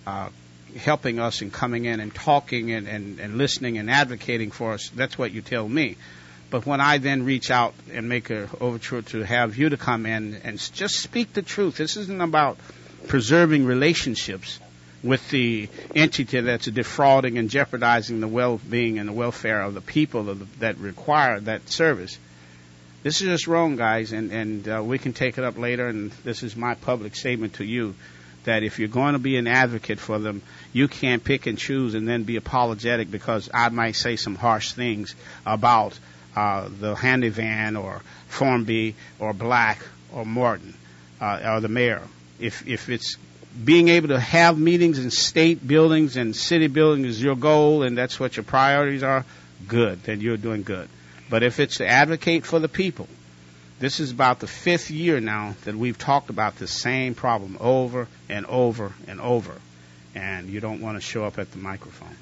Speaker 3: helping us and coming in and talking and listening and advocating for us. That's what you tell me. But when I then reach out and make an overture to have you to come in and just speak the truth, this isn't about preserving relationships with the entity that's defrauding and jeopardizing the well-being and the welfare of the people that require that service. This is just wrong, guys, and we can take it up later, and this is my public statement to you, that if you're going to be an advocate for them, you can't pick and choose and then be apologetic because I might say some harsh things about the Handy Van or Formby or Black or Morton or the mayor. If it's being able to have meetings in state buildings and city buildings is your goal and that's what your priorities are, good, then you're doing good. But if it's to advocate for the people, this is about the 5th year now that we've talked about the same problem over and over and over, and you don't want to show up at the microphone.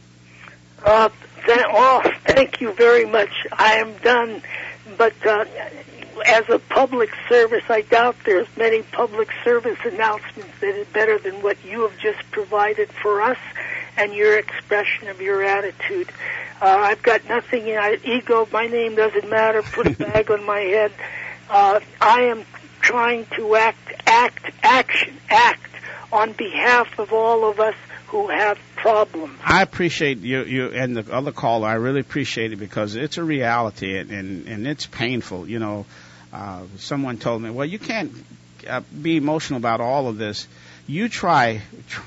Speaker 4: Thank you very much. I am done. But as a public service, I doubt there's many public service announcements that are better than what you have just provided for us and your expression of your attitude. I've got nothing in ego. My name doesn't matter. Put a bag on my head. I am trying to act on behalf of all of us who have problems.
Speaker 3: I appreciate you and the other caller. I really appreciate it because it's a reality and it's painful. You know, someone told me, well, you can't be emotional about all of this. You try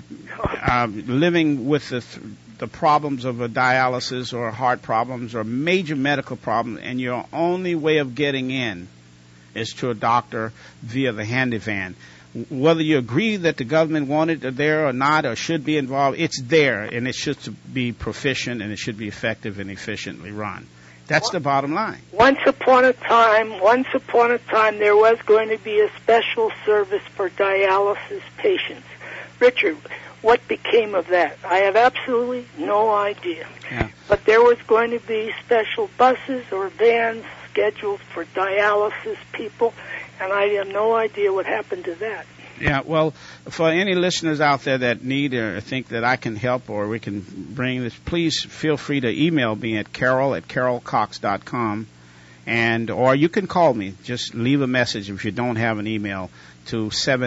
Speaker 3: living with the problems of a dialysis or heart problems or major medical problems, and your only way of getting in is to a doctor via the Handy Van. Whether you agree that the government wanted it there or not or should be involved, it's there, and it should be proficient, and it should be effective and efficiently run. That's the bottom line. Once upon a time,
Speaker 4: there was going to be a special service for dialysis patients. Richard, what became of that? I have absolutely no idea.
Speaker 3: Yeah.
Speaker 4: But there was going to be special buses or vans scheduled for dialysis people, and I have no idea what happened to that.
Speaker 3: Yeah, well, for any listeners out there that need or think that I can help or we can bring this, please feel free to email me at carol@carolcox.com, or you can call me. Just leave a message if you don't have an email to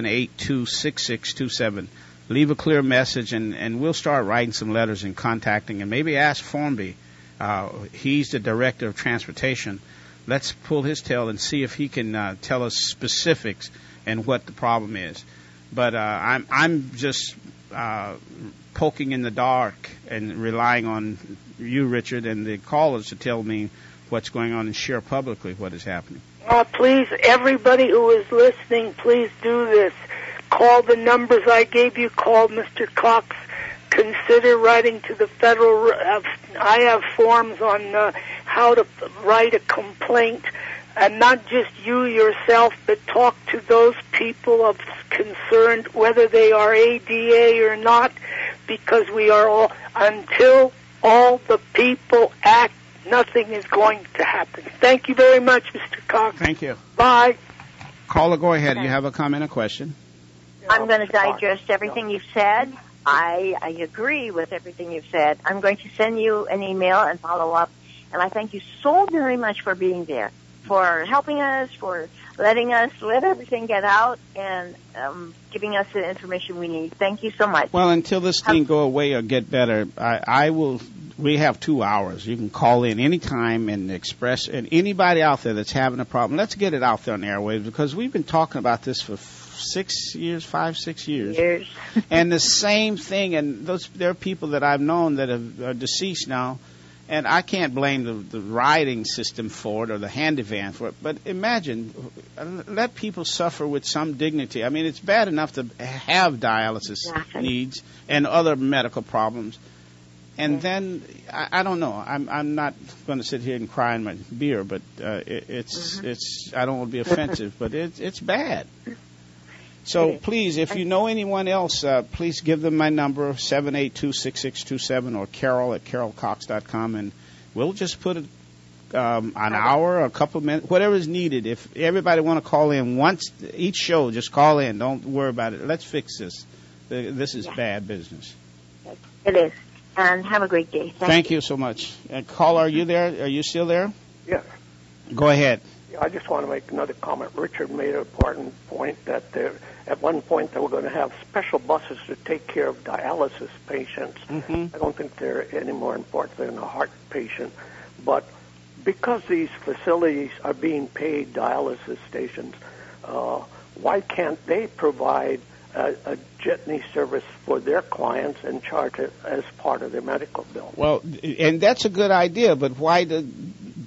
Speaker 3: 782-6627. Leave a clear message, and we'll start writing some letters and contacting, and maybe ask Formby. He's the director of transportation. Let's pull his tail and see if he can tell us specifics and what the problem is. But I'm just poking in the dark and relying on you, Richard, and the callers to tell me what's going on and share publicly what is happening.
Speaker 4: Please, everybody who is listening, please do this. Call the numbers I gave you. Call Mr. Cox. Consider writing to the federal. I have forms on how to write a complaint, and not just you yourself, but talk to those people of concerned, whether they are ADA or not, because we are all, until all the people act, nothing is going to happen. Thank you very much, Mr. Cox.
Speaker 3: Thank you.
Speaker 4: Bye.
Speaker 3: Caller, go ahead. You have a comment or question?
Speaker 7: I'm going to digest everything you've said. I agree with everything you've said. I'm going to send you an email and follow up. And I thank you so very much for being there, for helping us, for letting us let everything get out, and giving us the information we need. Thank you so much.
Speaker 3: Well, until this thing go away or get better, I will. We have 2 hours. You can call in anytime and express. And anybody out there that's having a problem, let's get it out there on the airwaves, because we've been talking about this for 6 years, 5-6 years. And the same thing, and there are people that I've known that are deceased now, and I can't blame the riding system for it or the Handy Van for it, but imagine, let people suffer with some dignity. I mean, it's bad enough to have dialysis needs and other medical problems. And then, I don't know, I'm not going to sit here and cry in my beer, but it's I don't want to be offensive, but it's bad. So please, if you know anyone else, please give them my number, 782-6627, or carol@carolcox.com, and we'll just put an hour or a couple of minutes, whatever is needed. If everybody want to call in once each show, just call in. Don't worry about it. Let's fix this. This is bad business.
Speaker 7: It is. And have a great day.
Speaker 3: Thank you so much. Caller, are you there? Are you still there?
Speaker 8: Yes.
Speaker 3: Go ahead.
Speaker 8: I just want to make another comment. Richard made an important point that at one point they were going to have special buses to take care of dialysis patients. I don't think they're any more important than a heart patient. But because these facilities are being paid dialysis stations, why can't they provide a jitney service for their clients and charge it as part of their medical bill?
Speaker 3: Well, and that's a good idea, but why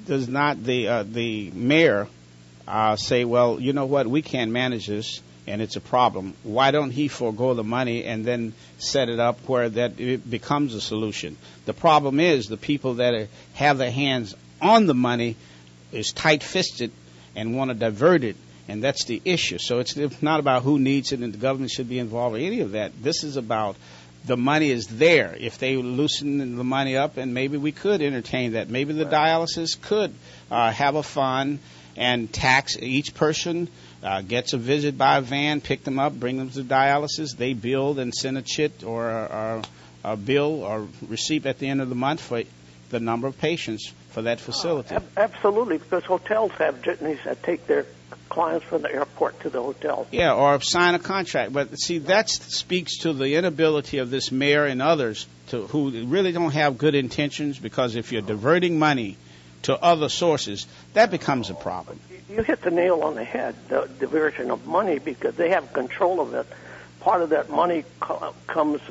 Speaker 3: the mayor say, well, you know what, we can't manage this and it's a problem? Why don't he forego the money and then set it up where that it becomes a solution? The problem is the people that have their hands on the money is tight-fisted and want to divert it, and that's the issue. So it's not about who needs it and the government should be involved in any of that. This is about the money is there. If they loosen the money up, and maybe we could entertain that. Maybe the dialysis could have a fund and tax each person, gets a visit by a van, pick them up, bring them to dialysis. They bill and send a chit or a bill or receipt at the end of the month for the number of patients for that facility.
Speaker 8: Absolutely, because hotels have jitneys that take their clients from the airport to the hotel.
Speaker 3: Yeah, or sign a contract. But see, that speaks to the inability of this mayor and others who really don't have good intentions, because if you're diverting money to other sources, that becomes a problem.
Speaker 8: You hit the nail on the head, the diversion of money, because they have control of it. Part of that money comes,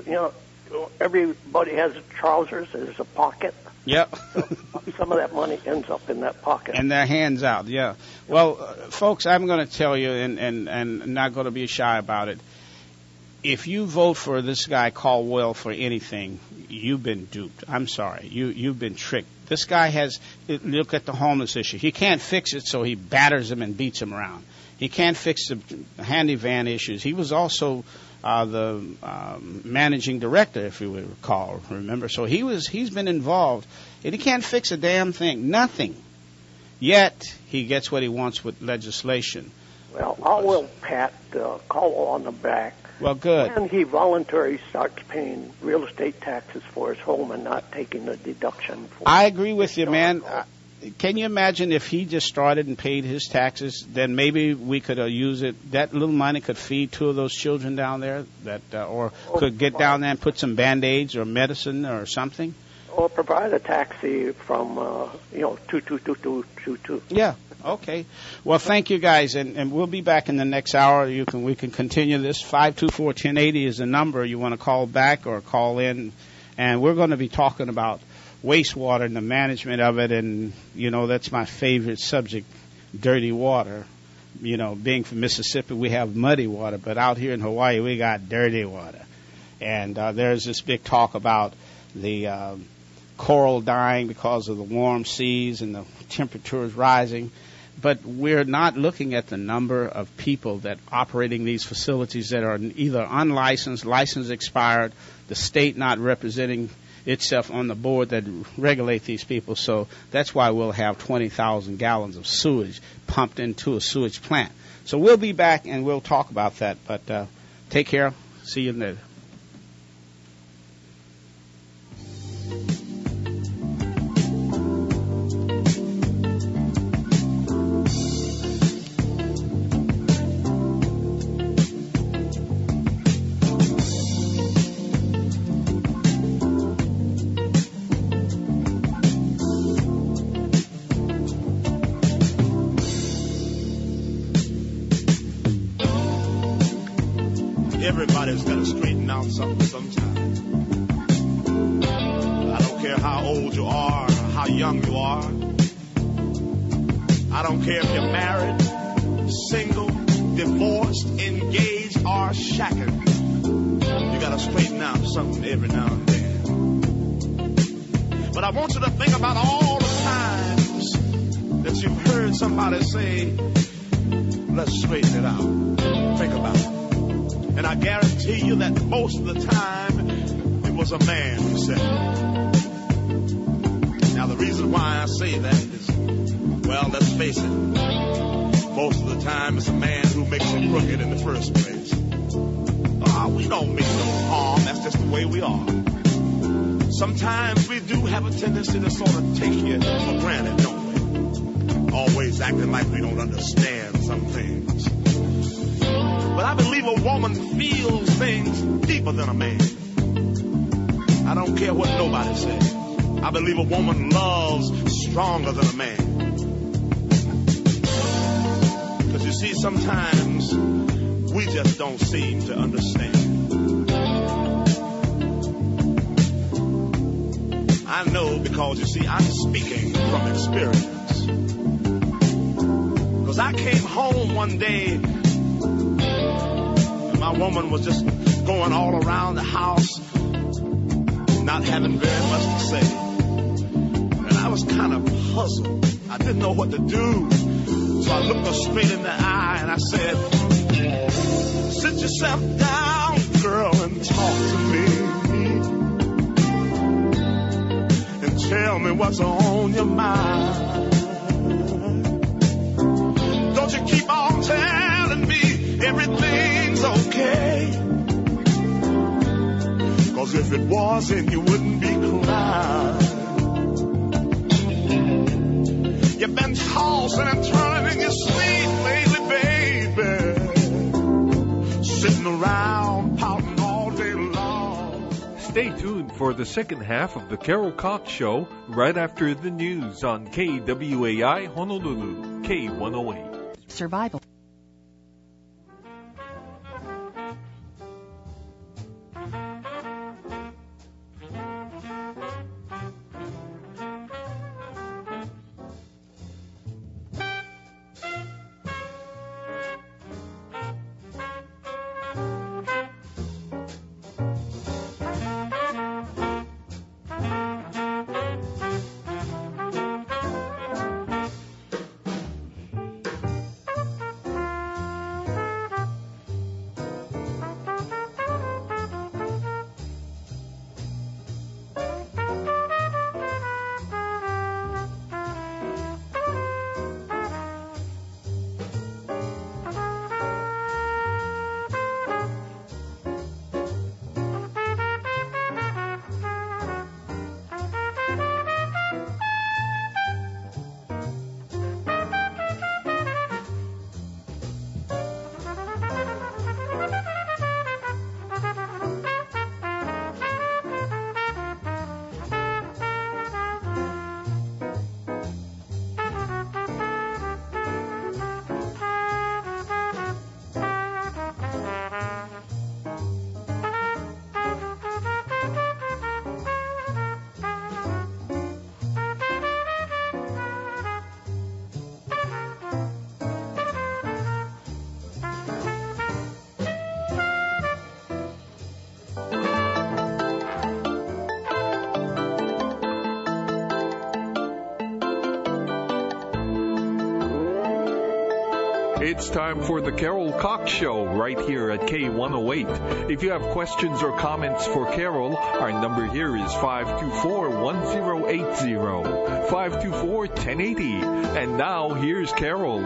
Speaker 8: everybody has trousers, there's a pocket.
Speaker 3: Yep.
Speaker 8: So some of that money ends up in that pocket.
Speaker 3: And their hands out, yeah. Well, folks, I'm going to tell you, and not going to be shy about it. If you vote for this guy Caldwell for anything, you've been duped. I'm sorry. You've been tricked. This guy look at the homeless issue. He can't fix it, so he batters them and beats them around. He can't fix the handy van issues. He was also the managing director, if you would recall, remember. So he's been involved, and he can't fix a damn thing, nothing. Yet he gets what he wants with legislation.
Speaker 8: Well, I will pat Caldwell on the back.
Speaker 3: Well, good.
Speaker 8: And he voluntarily starts paying real estate taxes for his home and not taking the deduction.
Speaker 3: I agree with you, man. Can you imagine if he just started and paid his taxes? Then maybe we could use it. That little money could feed 2 of those children down there, or could get down there and put some Band-Aids or medicine or something.
Speaker 8: Or provide a taxi from 22222.
Speaker 3: Yeah. Okay. Well, thank you guys, and we'll be back in the next hour. We can continue this. 524-1080 is the number you want to call back or call in, and we're going to be talking about wastewater and the management of it, and that's my favorite subject, dirty water. Being from Mississippi, we have muddy water, but out here in Hawaii, we got dirty water. And there's this big talk about the coral dying because of the warm seas and the temperatures rising. But we're not looking at the number of people that operating these facilities that are either unlicensed, license expired, the state not representing itself on the board that regulate these people. So that's why we'll have 20,000 gallons of sewage pumped into a sewage plant. So we'll be back and we'll talk about that. But take care. See you later.
Speaker 9: Everybody's got to straighten out something sometime. I don't care how old you are or how young you are. I don't care if you're married, single, divorced, engaged, or shacking. You got to straighten out something every now and then. But I want you to think about all the times that you've heard somebody say, let's straighten it out. Think about it. And I guarantee you that most of the time, it was a man who said it. Now, the reason why I say that is, well, let's face it, most of the time it's a man who makes it crooked in the first place. We don't mean no harm. That's just the way we are. Sometimes we do have a tendency to sort of take you for granted, don't we? Always acting like we don't understand some things. But I believe a woman feels things deeper than a man. I don't care what nobody says. I believe a woman loves stronger than a man. Because you see, sometimes we just don't seem to understand. I know because, you see, I'm speaking from experience. I came home one day, and my woman was just going all around the house, not having very much to say. And I was kind of puzzled. I didn't know what to do. So I looked her straight in the eye and I said, sit yourself down, girl, and talk to me. And tell me what's on your mind. Don't you keep on telling me everything's okay. 'Cause if it wasn't, you wouldn't be crying. You've been tossing and turning in your sleep lately, baby. Sitting around pouting all day long.
Speaker 2: Stay tuned for the second half of the Carol Cox Show right after the news on KWAI Honolulu, K108.
Speaker 10: Survival.
Speaker 2: It's time for the Carol Cox Show right here at K108. If you have questions or comments for Carol, our number here is 524-1080, 524-1080. And now here's Carol.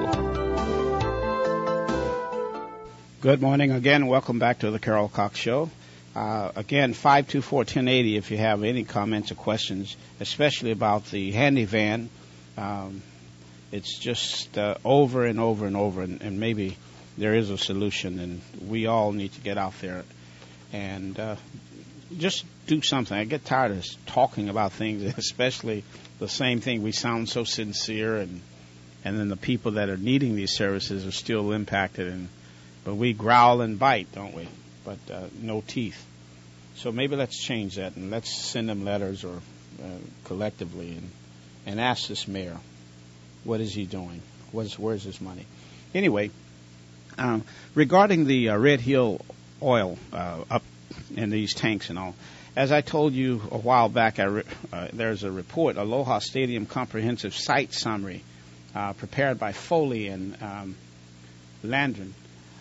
Speaker 3: Good morning again. Welcome back to the Carol Cox Show. Again, 524-1080 if you have any comments or questions, especially about the handy van. It's just over and over and over, and maybe there is a solution, and we all need to get out there and just do something. I get tired of talking about things, especially the same thing. We sound so sincere, and then the people that are needing these services are still impacted, but we growl and bite, don't we? But no teeth. So maybe let's change that, and let's send them letters or collectively and ask this mayor, what is he doing? Where's his money? Anyway, regarding the Red Hill oil up in these tanks and all, as I told you a while back, there's a report, Aloha Stadium Comprehensive Site Summary, prepared by Foley and Landron.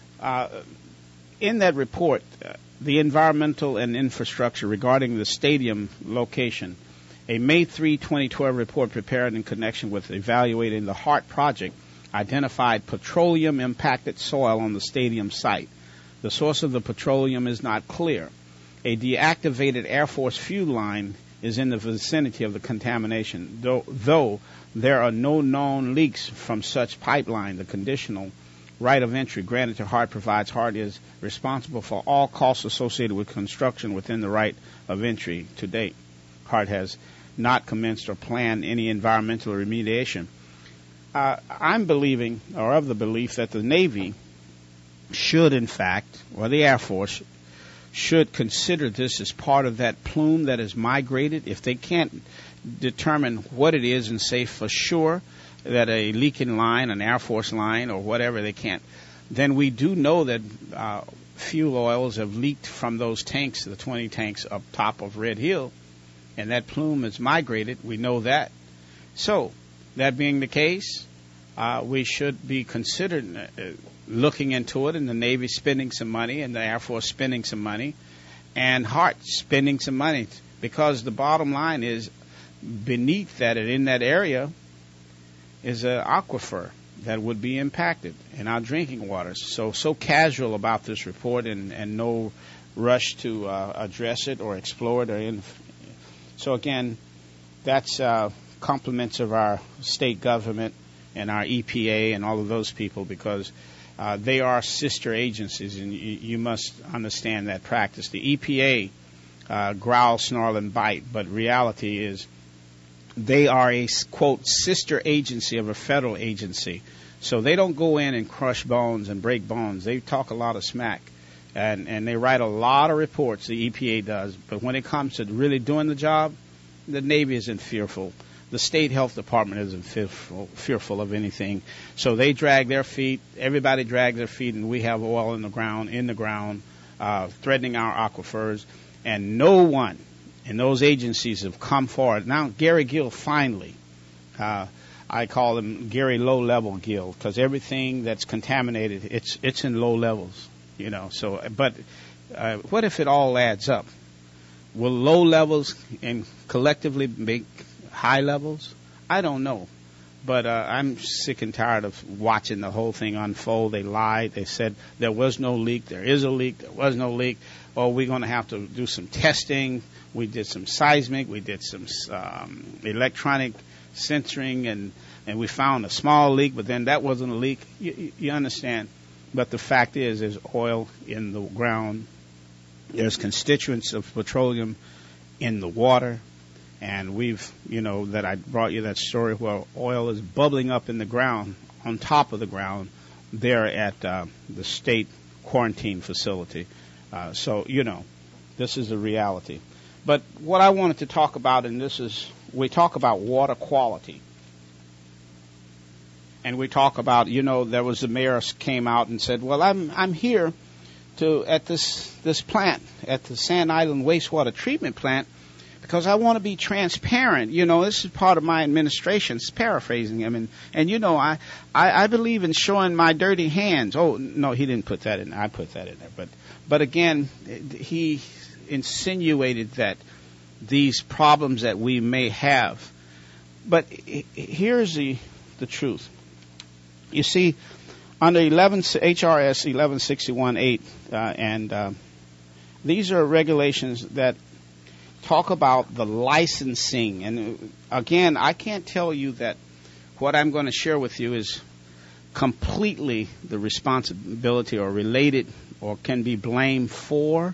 Speaker 3: In that report, the environmental and infrastructure regarding the stadium location, a May 3, 2012 report prepared in connection with evaluating the HART project identified petroleum-impacted soil on the stadium site. The source of the petroleum is not clear. A deactivated Air Force fuel line is in the vicinity of the contamination, though there are no known leaks from such pipeline. The conditional right of entry granted to HART provides HART is responsible for all costs associated with construction within the right of entry to date. HART has not commenced or planned any environmental remediation. I'm believing, or of the belief, that the Navy should, in fact, or the Air Force, should consider this as part of that plume that is migrated. If they can't determine what it is and say for sure, that a leaking line, an Air Force line or whatever, they can't. Then we do know that fuel oils have leaked from those tanks, the 20 tanks up top of Red Hill, and that plume has migrated. We know that. So, that being the case, we should be considering looking into it, and the Navy spending some money, and the Air Force spending some money, and Hart spending some money, because the bottom line is beneath that and in that area is an aquifer that would be impacted in our drinking waters. So casual about this report and no rush to address it or explore it. So again, that's compliments of our state government and our EPA and all of those people, because they are sister agencies, and you must understand that practice. The EPA growl, snarl, and bite, but reality is they are a, quote, sister agency of a federal agency. So they don't go in and crush bones and break bones. They talk a lot of smack, and they write a lot of reports, the EPA does. But when it comes to really doing the job, the Navy isn't fearful. The state health department isn't fearful of anything. So they drag their feet. Everybody drags their feet, and we have oil in the ground, threatening our aquifers. And no one in those agencies have come forward. Now, Gary Gill finally, I call him Gary Low-Level Gill, because everything that's contaminated, it's in low levels, you know. So, but what if it all adds up? Will low levels and collectively make high levels? I don't know. But I'm sick and tired of watching the whole thing unfold. They lied. They said there was no leak. There is a leak. There was no leak. Oh, we're going to have to do some testing. We did some seismic. We did some electronic censoring, and we found a small leak, but then that wasn't a leak. You understand? But the fact is, there's oil in the ground. There's constituents of petroleum in the water. And that I brought you that story where oil is bubbling up in the ground, on top of the ground, there at the state quarantine facility. So, this is the reality. But what I wanted to talk about, and we talk about water quality. And we talk about, there was the mayor came out and said, well, I'm here at this plant, at the Sand Island Wastewater Treatment Plant, because I want to be transparent. This is part of my administration. It's paraphrasing him. And I believe in showing my dirty hands. Oh, no, he didn't put that in there. I put that in there. But again, he insinuated that these problems that we may have. But here's the truth. You see, under HRS 1161.8, these are regulations that talk about the licensing. And again, I can't tell you that what I'm going to share with you is completely the responsibility or related or can be blamed for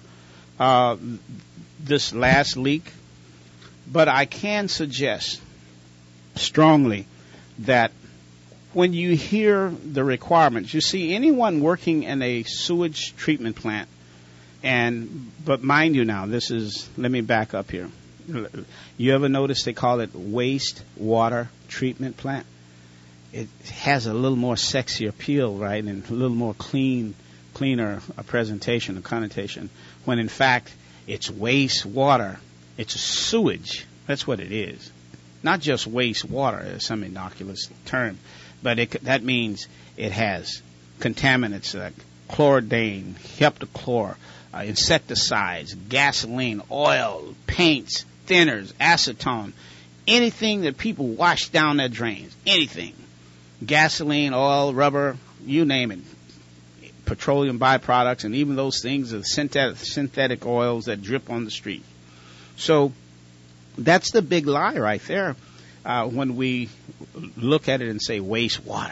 Speaker 3: this last leak. But I can suggest strongly that when you hear the requirements, you see anyone working in a sewage treatment plant, but mind you now, let me back up here. You ever notice they call it wastewater treatment plant? It has a little more sexy appeal, right, and a little more cleaner presentation or connotation, when in fact it's wastewater. It's sewage. That's what it is. Not just wastewater, some innocuous term, but that means it has contaminants like chlordane, heptachlor, insecticides, gasoline, oil, paints, thinners, acetone, anything that people wash down their drains, anything. Gasoline, oil, rubber, you name it. Petroleum byproducts, and even those things of synthetic oils that drip on the street. So that's the big lie right there when we look at it and say wastewater.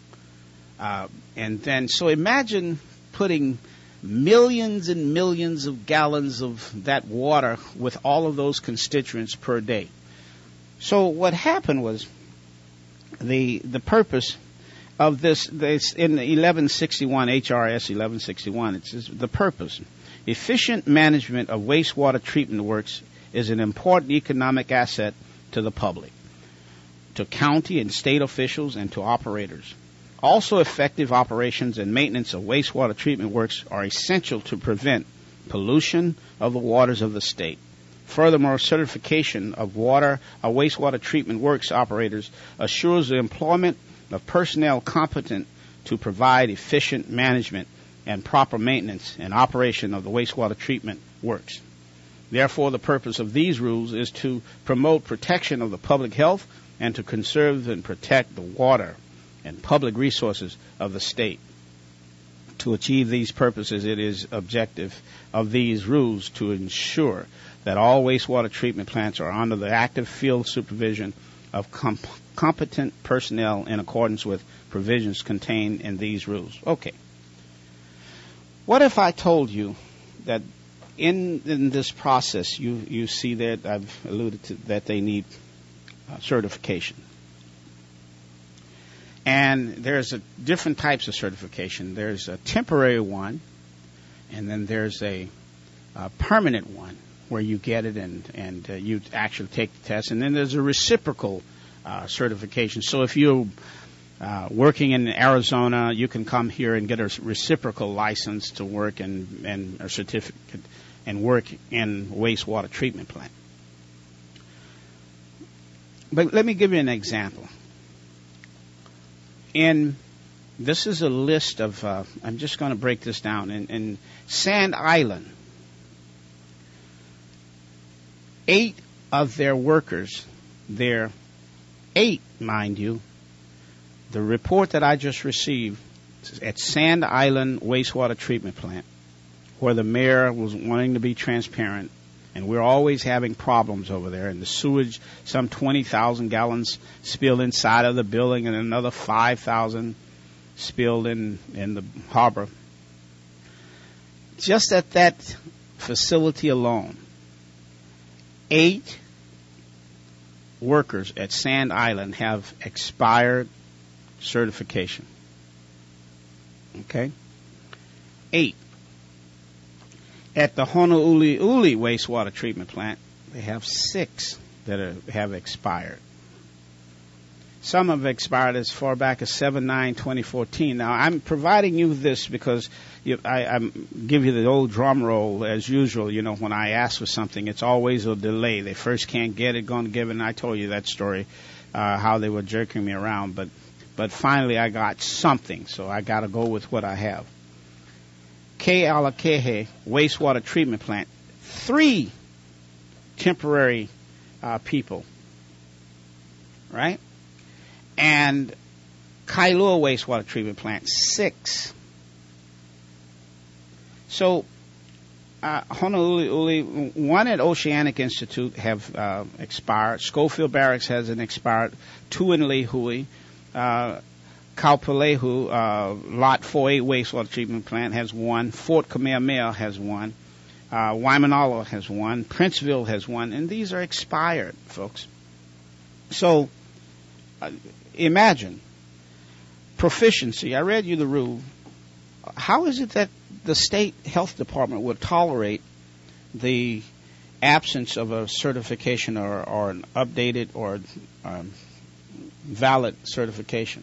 Speaker 3: And then, so imagine putting millions and millions of gallons of that water with all of those constituents per day. So what happened was the purpose of this in 1161, HRS 1161, it says the purpose. Efficient management of wastewater treatment works is an important economic asset to the public. to county and state officials, and to operators. Also, effective operations and maintenance of wastewater treatment works are essential to prevent pollution of the waters of the state. Furthermore, certification of wastewater treatment works operators assures the employment of personnel competent to provide efficient management and proper maintenance and operation of the wastewater treatment works. Therefore, the purpose of these rules is to promote protection of the public health and to conserve and protect the water and public resources of the state. To achieve these purposes, it is objective of these rules to ensure that all wastewater treatment plants are under the active field supervision of competent personnel in accordance with provisions contained in these rules. Okay. What if I told you that in this process, you see that I've alluded to that they need certification. And there's different types of certification. There's a temporary one, and then there's a permanent one where you get it and you actually take the test. And then there's a reciprocal certification. So if you're working in Arizona, you can come here and get a reciprocal license to work and a certificate and work in wastewater treatment plant. But let me give you an example. This is a list of, I'm just going to break this down. In Sand Island, 8 of their workers, they're 8, mind you, the report that I just received at Sand Island Wastewater Treatment Plant, where the mayor was wanting to be transparent, and we're always having problems over there. And the sewage, some 20,000 gallons spilled inside of the building and another 5,000 spilled in the harbor. Just at that facility alone, 8 workers at Sand Island have expired certification. Okay? 8. At the Honolulu wastewater treatment plant, they have 6 that have expired. Some have expired as far back as 7/9/2014. Now, I'm providing you this because I give you the old drum roll as usual. You know, when I ask for something, it's always a delay. They first can't get it, going to give it, and I told you that story, how they were jerking me around. But finally, I got something, so I got to go with what I have. Kealakehe wastewater treatment plant, 3 temporary people, right? And Kailua wastewater treatment plant, 6. So Honolulu, 1 at Oceanic Institute have expired. Schofield Barracks has an expired. 2 in Lihue. Kaupalehu, Lot 4A wastewater treatment plant has 1. Fort Kamehameha has 1. Waimanalo has 1. Princeville has 1. And these are expired, folks. So imagine proficiency. I read you the rule. How is it that the state health department would tolerate the absence of a certification or an updated or valid certification?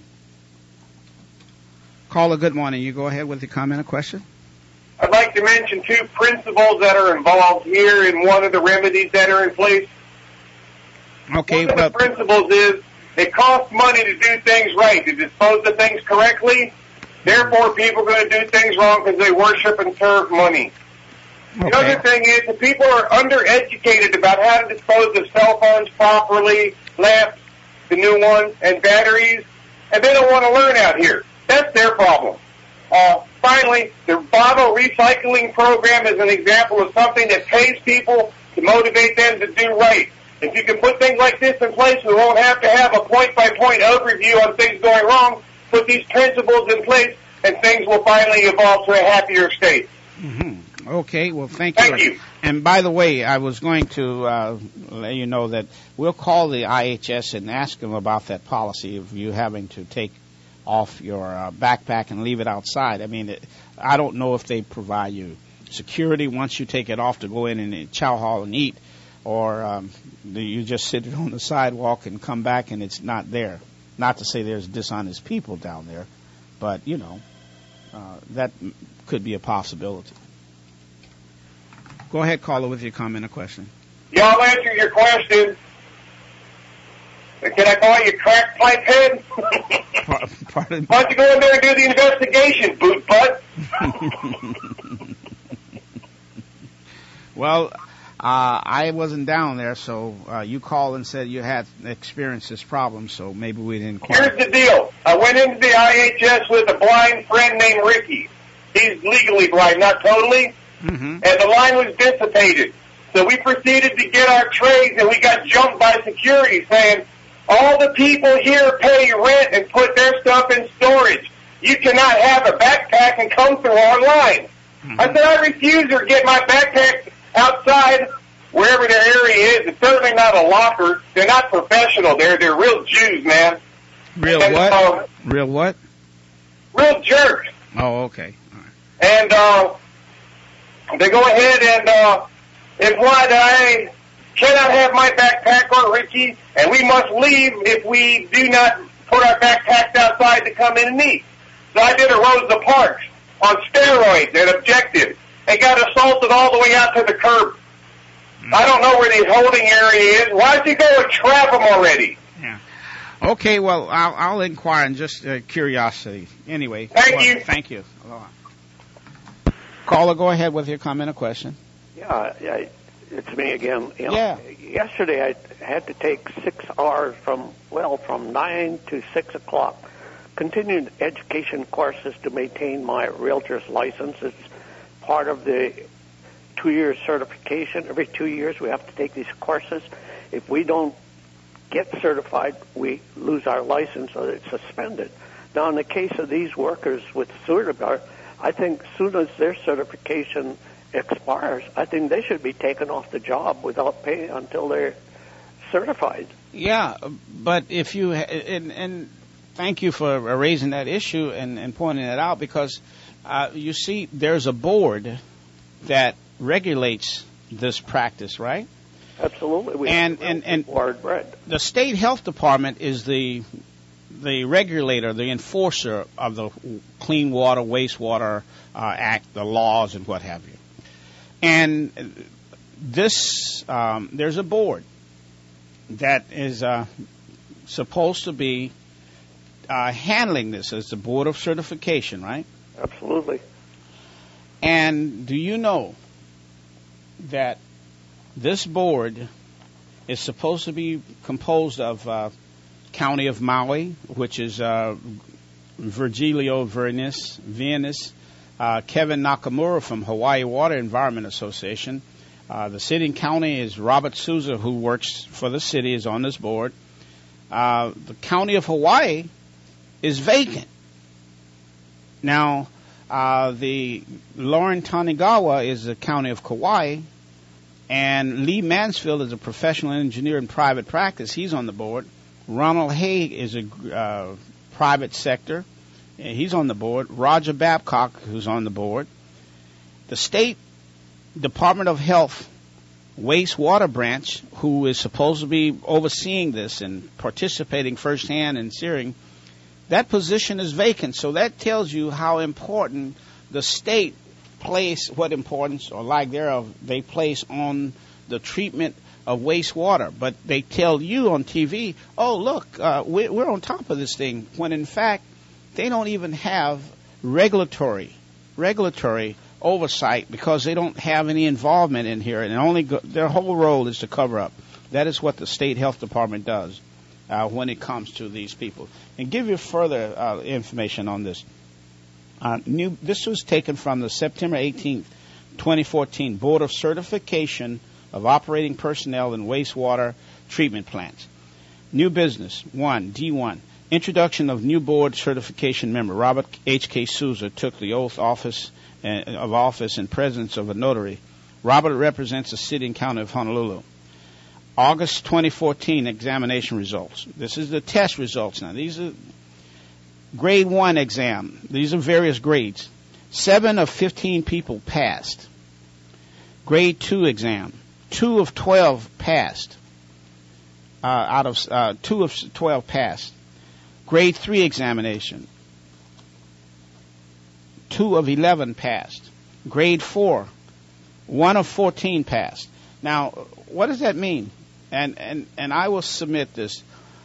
Speaker 3: Caller, good morning. You go ahead with the comment or question.
Speaker 6: I'd like to mention 2 principles that are involved here in one of the remedies that are in place.
Speaker 3: Okay,
Speaker 6: one of the principles is it costs money to do things right, to dispose of things correctly. Therefore, people are going to do things wrong because they worship and serve money. Okay. The other thing is that people are undereducated about how to dispose of cell phones properly, lamps, the new ones, and batteries, and they don't want to learn out here. That's their problem. Finally, the bottle recycling program is an example of something that pays people to motivate them to do right. If you can put things like this in place, we won't have to have a point-by-point overview on things going wrong. Put these principles in place, and things will finally evolve to a happier state.
Speaker 3: Mm-hmm. Okay, well, thank you.
Speaker 6: Thank you.
Speaker 3: And by the way, I was going to let you know that we'll call the IHS and ask them about that policy of you having to take off your backpack and leave it outside. I mean, I don't know if they provide you security once you take it off to go in and chow hall and eat, or you just sit on the sidewalk and come back and it's not there. Not to say there's dishonest people down there, but, that could be a possibility. Go ahead, caller, with your comment or question.
Speaker 6: Yeah, I'll answer your question. Can I call you crack pipe head?
Speaker 3: Pardon?
Speaker 6: Why don't you go in there and do the investigation, boot butt?
Speaker 3: Well, I wasn't down there, so you called and said you had experienced this problem, so maybe we didn't quite.
Speaker 6: Here's the deal. I went into the IHS with a blind friend named Ricky. He's legally blind, not totally.
Speaker 3: Mm-hmm.
Speaker 6: And the line was dissipated. So we proceeded to get our trays, and we got jumped by security saying, all the people here pay rent and put their stuff in storage. You cannot have a backpack and come through our line. Mm-hmm. I said, I refuse to get my backpack outside wherever their area is. It's certainly not a locker. They're not professional. They're real Jews, man.
Speaker 3: Real what? Real what?
Speaker 6: Real jerks.
Speaker 3: Oh, okay. All right.
Speaker 6: And they go ahead and imply that I cannot have my backpack or Richie, and we must leave if we do not put our backpacks outside to come in and eat. So I did a Rosa Parks on steroids and objective, and got assaulted all the way out to the curb. I don't know where the holding area is. Why don't you go and trap them already?
Speaker 3: Yeah. Okay, well, I'll inquire in just curiosity. Anyway.
Speaker 6: Thank you.
Speaker 3: Thank you. Aloha. Caller, go ahead with your comment or question.
Speaker 8: Yeah, it's me again.
Speaker 3: Yeah.
Speaker 8: Yesterday I had to take 6 hours from 9 to 6 o'clock, continuing education courses to maintain my realtor's license. It's part of the 2-year certification. Every 2 years we have to take these courses. If we don't get certified, we lose our license or it's suspended. Now, in the case of these workers with Certigar, I think as soon as their certification expires, I think they should be taken off the job without pay until they're certified.
Speaker 3: Yeah, but if you and thank you for raising that issue and pointing it out, because you see, there's a board that regulates this practice, right?
Speaker 8: Absolutely.
Speaker 3: And the state health department is the regulator, the enforcer of the Clean Water, Wastewater Act, the laws and what have you. And this, there's a board that is supposed to be handling this as the Board of Certification, right?
Speaker 8: Absolutely.
Speaker 3: And do you know that this board is supposed to be composed of County of Maui, which is Virgilio Venus, Kevin Nakamura from Hawaii Water Environment Association. The city and county is Robert Souza, who works for the city, is on this board. The county of Hawaii is vacant. Now, the Lauren Tanigawa is the county of Kauai, and Lee Mansfield is a professional engineer in private practice. He's on the board. Ronald Haig is a private sector. He's on the board. Roger Babcock, who's on the board. The State Department of Health wastewater branch, who is supposed to be overseeing this and participating firsthand in steering, that position is vacant. So that tells you how important the state what importance or lack thereof they place on the treatment of wastewater. But they tell you on TV, oh, look, we're on top of this thing, when in fact they don't even have regulatory oversight, because they don't have any involvement in here, and their whole role is to cover up. That is what the state health department does when it comes to these people. And give you further information on this. This was taken from the September 18th, 2014 Board of Certification of Operating Personnel in Wastewater Treatment Plants. New business, D1. Introduction of new board certification member. Robert H.K. Souza took the oath of office in presence of a notary. Robert represents the city and county of Honolulu. August 2014 examination results. This is the test results now. These are grade 1 exam. These are various grades. 7 of 15 people passed. Grade 2 exam. 2 of 12 passed. Out of 2 of 12 passed. Grade 3 examination, 2 of 11 passed. Grade 4, 1 of 14 passed. Now, what does that mean? And I will submit this.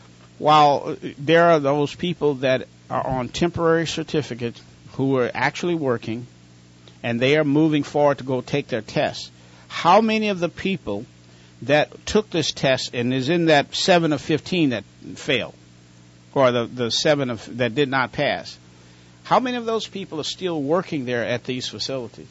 Speaker 3: While there are those people that are on temporary certificates who are actually working, and they are moving forward to go take their tests, how many of the people that took this test and is in that 7 of 15 that failed, or the 7 of that did not pass, how many of those people are still working there at these facilities?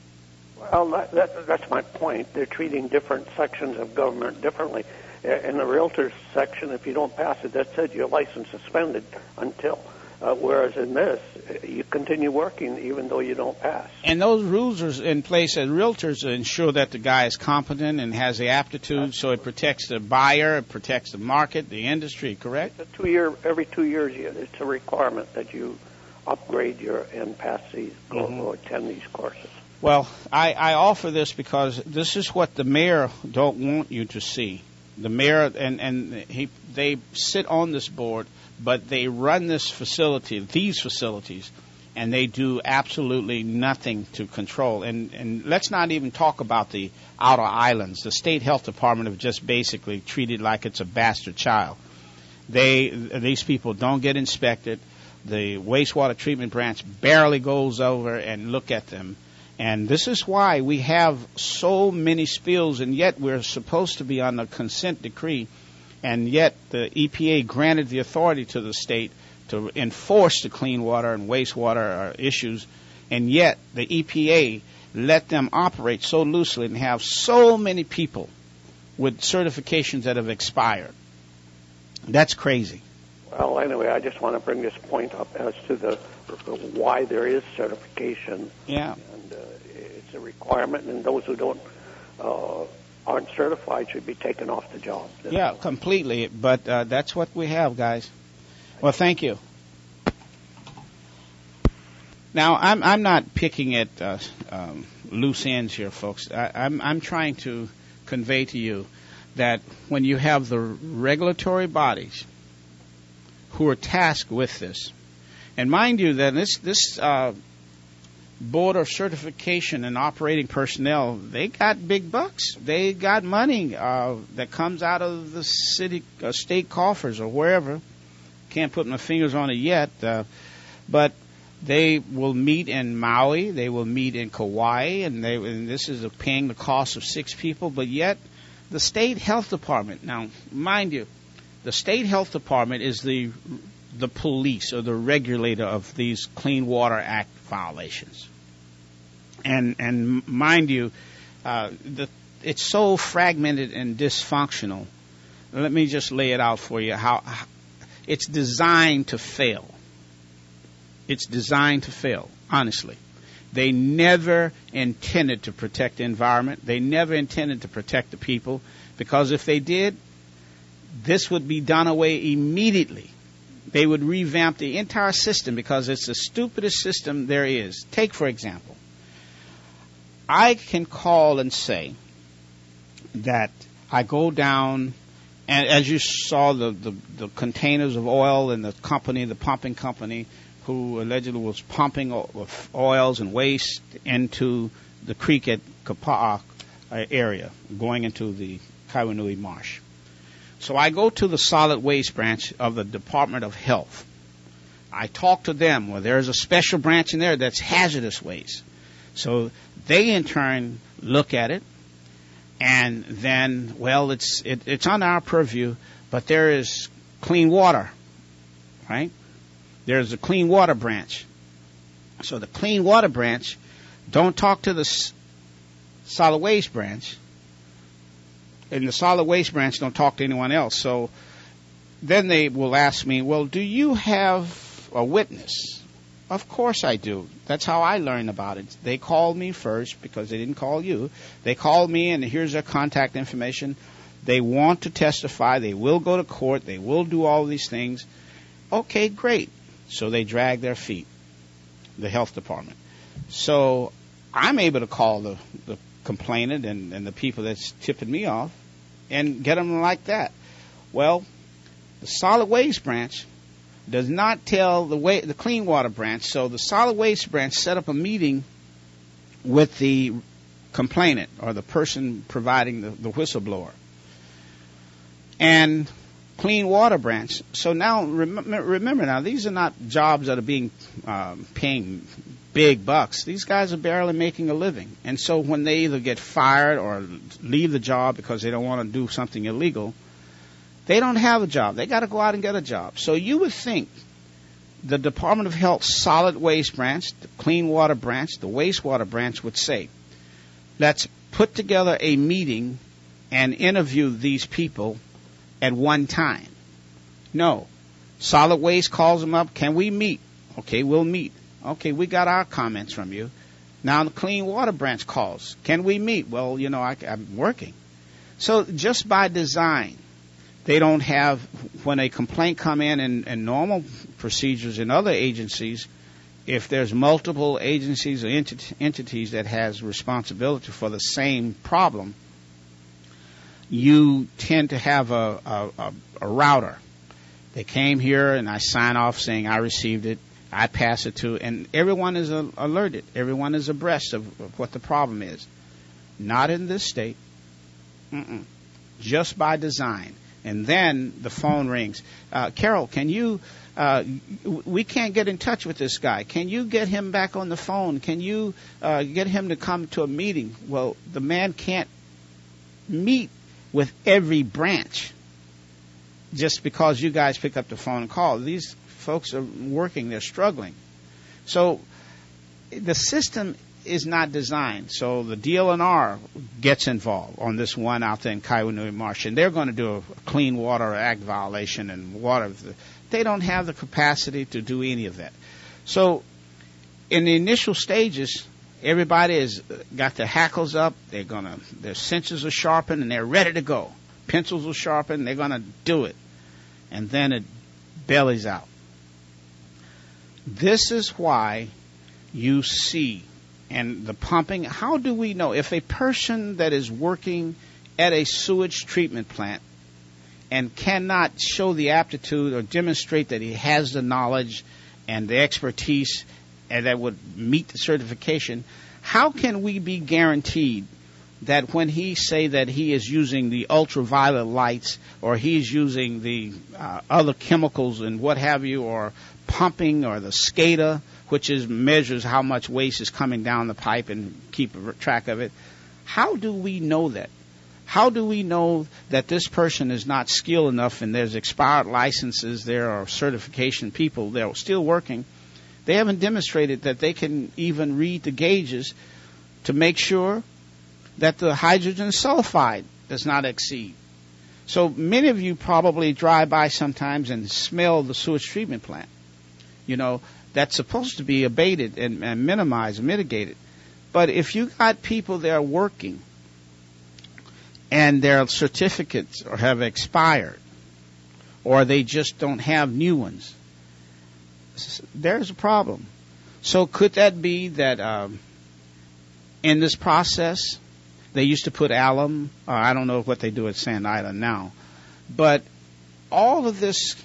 Speaker 8: Well, that's my point. They're treating different sections of government differently. In the realtors section, if you don't pass it, that said your license suspended until. Whereas in this, you continue working even though you don't pass. And
Speaker 3: those rules are in place as realtors ensure that the guy is competent and has the aptitude, so it protects the buyer, it protects the market, the industry, correct?
Speaker 8: It's every 2 years, it's a requirement that you upgrade and pass these, or attend these courses.
Speaker 3: Well, I offer this because this is what the mayor don't want you to see. The mayor they sit on this board, but they run these facilities, and they do absolutely nothing to control. And let's not even talk about the outer islands. The state health department have just basically treated like it's a bastard child. These people don't get inspected. The wastewater treatment branch barely goes over and look at them. And this is why we have so many spills, and yet we're supposed to be on a consent decree, and yet the EPA granted the authority to the state to enforce the clean water and wastewater issues, and yet the EPA let them operate so loosely and have so many people with certifications that have expired. That's crazy.
Speaker 8: Well, anyway, I just want to bring this point up as to the why there is certification.
Speaker 3: Yeah.
Speaker 8: And it's a requirement, and those who aren't certified should be taken off the job.
Speaker 3: Yeah, completely. But that's what we have, guys. Well, thank you. Now, I'm not picking at loose ends here, folks. I'm trying to convey to you that when you have the regulatory bodies who are tasked with this, and mind you that this board of certification and operating personnel, they got big bucks. They got money that comes out of the city, state coffers or wherever. Can't put my fingers on it yet, but they will meet in Maui. They will meet in Kauai, and this is paying the cost of 6 people. But yet, the state health department. Now, mind you, the state health department is the police or the regulator of these Clean Water Act violations. And mind you, it's so fragmented and dysfunctional. Let me just lay it out for you how it's designed to fail. It's designed to fail, honestly. They never intended to protect the environment. They never intended to protect the people, because if they did, this would be done away immediately. They would revamp the entire system because it's the stupidest system there is. Take, for example, I can call and say that I go down, and as you saw, the containers of oil and the pumping company, who allegedly was pumping oils and waste into the creek at Kapa'a area, going into the Kaiwanui Marsh. So I go to the solid waste branch of the Department of Health. I talk to them. Well, there's a special branch in there that's hazardous waste. So they in turn look at it, and then, well, it's on our purview, but there is clean water, right? There's a clean water branch. So the clean water branch don't talk to the solid waste branch, and the solid waste branch don't talk to anyone else. So then they will ask me, well, do you have a witness? Of course I do. That's how I learned about it. They called me first because they didn't call you. They called me, and here's their contact information. They want to testify. They will go to court. They will do all these things. Okay, great. So they drag their feet, the health department. So I'm able to call the complainant and the people that's tipping me off, and get them like that. Well, the solid waste branch does not tell the clean water branch, so the solid waste branch set up a meeting with the complainant or the person providing the whistleblower. And clean water branch. So now, remember now, these are not jobs that are being paying big bucks. These guys are barely making a living. And so when they either get fired or leave the job because they don't want to do something illegal, they don't have a job. They got to go out and get a job. So you would think the Department of Health solid waste branch, the clean water branch, the wastewater branch would say, let's put together a meeting and interview these people at one time. No. Solid waste calls them up. Can we meet? Okay, we'll meet. Okay, we got our comments from you. Now the clean water branch calls. Can we meet? Well, I'm working. So just by design, they don't have, when a complaint come in normal procedures in other agencies, if there's multiple agencies or entities that has responsibility for the same problem, you tend to have a router. They came here and I sign off saying I received it, I pass it to, and everyone is alerted. Everyone is abreast of what the problem is. Not in this state. Just by design. And then the phone rings. Carol, can you, we can't get in touch with this guy. Can you get him back on the phone? Can you get him to come to a meeting? Well, the man can't meet with every branch just because you guys pick up the phone and call. These folks are working. They're struggling. So the system is not designed. So the DLNR gets involved on this one out there in Kaiwanui Marsh, and they're going to do a Clean Water Act violation and water. They don't have the capacity to do any of that. So in the initial stages, everybody has got their hackles up. Their senses are sharpened, and they're ready to go. Pencils are sharpened. They're going to do it. And then it bellies out. This is why you see, and the pumping, how do we know? If a person that is working at a sewage treatment plant and cannot show the aptitude or demonstrate that he has the knowledge and the expertise and that would meet the certification, how can we be guaranteed that when he say that he is using the ultraviolet lights or he's using the other chemicals and what have you, or pumping, or the SCADA, which measures how much waste is coming down the pipe and keep track of it, how do we know that? How do we know that this person is not skilled enough and there's expired licenses, there are certification people, they're still working? They haven't demonstrated that they can even read the gauges to make sure that the hydrogen sulfide does not exceed. So many of you probably drive by sometimes and smell the sewage treatment plant. That's supposed to be abated and minimized and mitigated. But if you got people there working and their certificates have expired or they just don't have new ones, there's a problem. So could that be that in this process they used to put alum, or I don't know what they do at Sand Island now, but all of this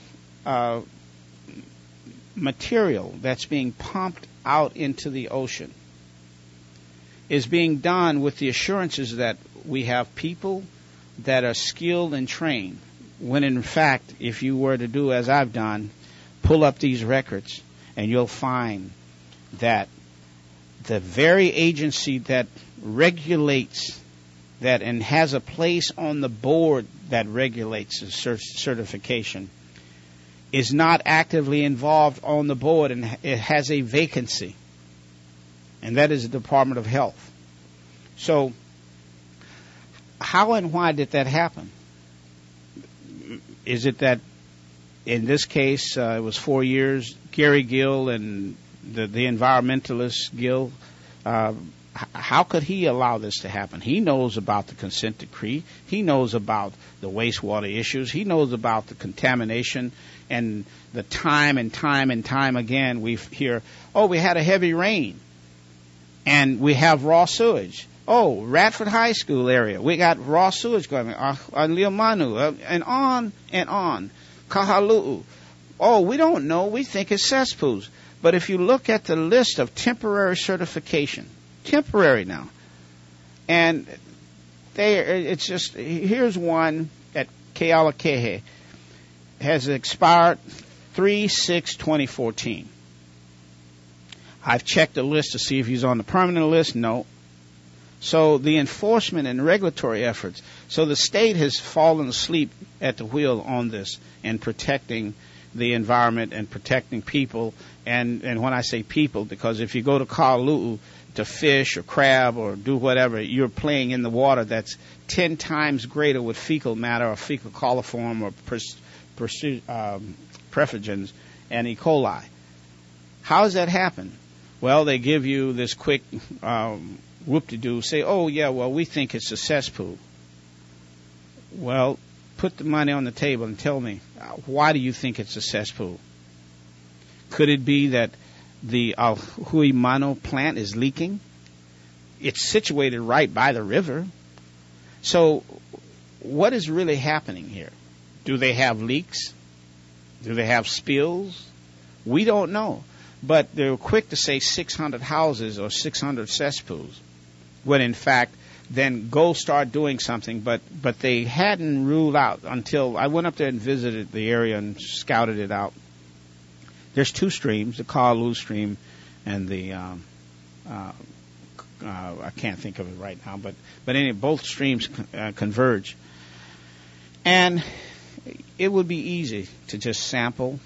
Speaker 3: material that's being pumped out into the ocean is being done with the assurances that we have people that are skilled and trained, when in fact, if you were to do as I've done, pull up these records and you'll find that the very agency that regulates that and has a place on the board that regulates the certification is not actively involved on the board, and it has a vacancy, and that is the Department of Health. So how and why did that happen? Is it that in this case it was 4 years, Gary Gill and the environmentalist Gill, how could he allow this to happen? He knows about the consent decree. He knows about the wastewater issues. He knows about the contamination and the time and time again we hear, we had a heavy rain and we have raw sewage. Oh, Radford High School area. We got raw sewage going on. Leomanu, and on and on. Kahalu'u. Oh, we don't know. We think it's cesspools. But if you look at the list of temporary certification, temporary now, and it's just, here's one at Kealakehe, has expired 3/6/2014. I've checked the list to see if he's on the permanent list. No. So the enforcement and regulatory efforts. So the state has fallen asleep at the wheel on this and protecting the environment and protecting people. And when I say people, because if you go to Kalu'u to fish or crab or do whatever, you're playing in the water that's 10 times greater with fecal matter or fecal coliform or pathogens and E. coli. How does that happen? Well, they give you this quick whoop-de-doo, say, oh, yeah, well, we think it's a cesspool. Well, put the money on the table and tell me, why do you think it's a cesspool? Could it be that the Huimano plant is leaking? It's situated right by the river. So what is really happening here? Do they have leaks? Do they have spills? We don't know. But they're quick to say 600 houses or 600 cesspools, when in fact, then go start doing something. But they hadn't ruled out until I went up there and visited the area and scouted it out. There's two streams, the Kalu stream and the I can't think of it right now, but anyway, both streams converge, and it would be easy to just sample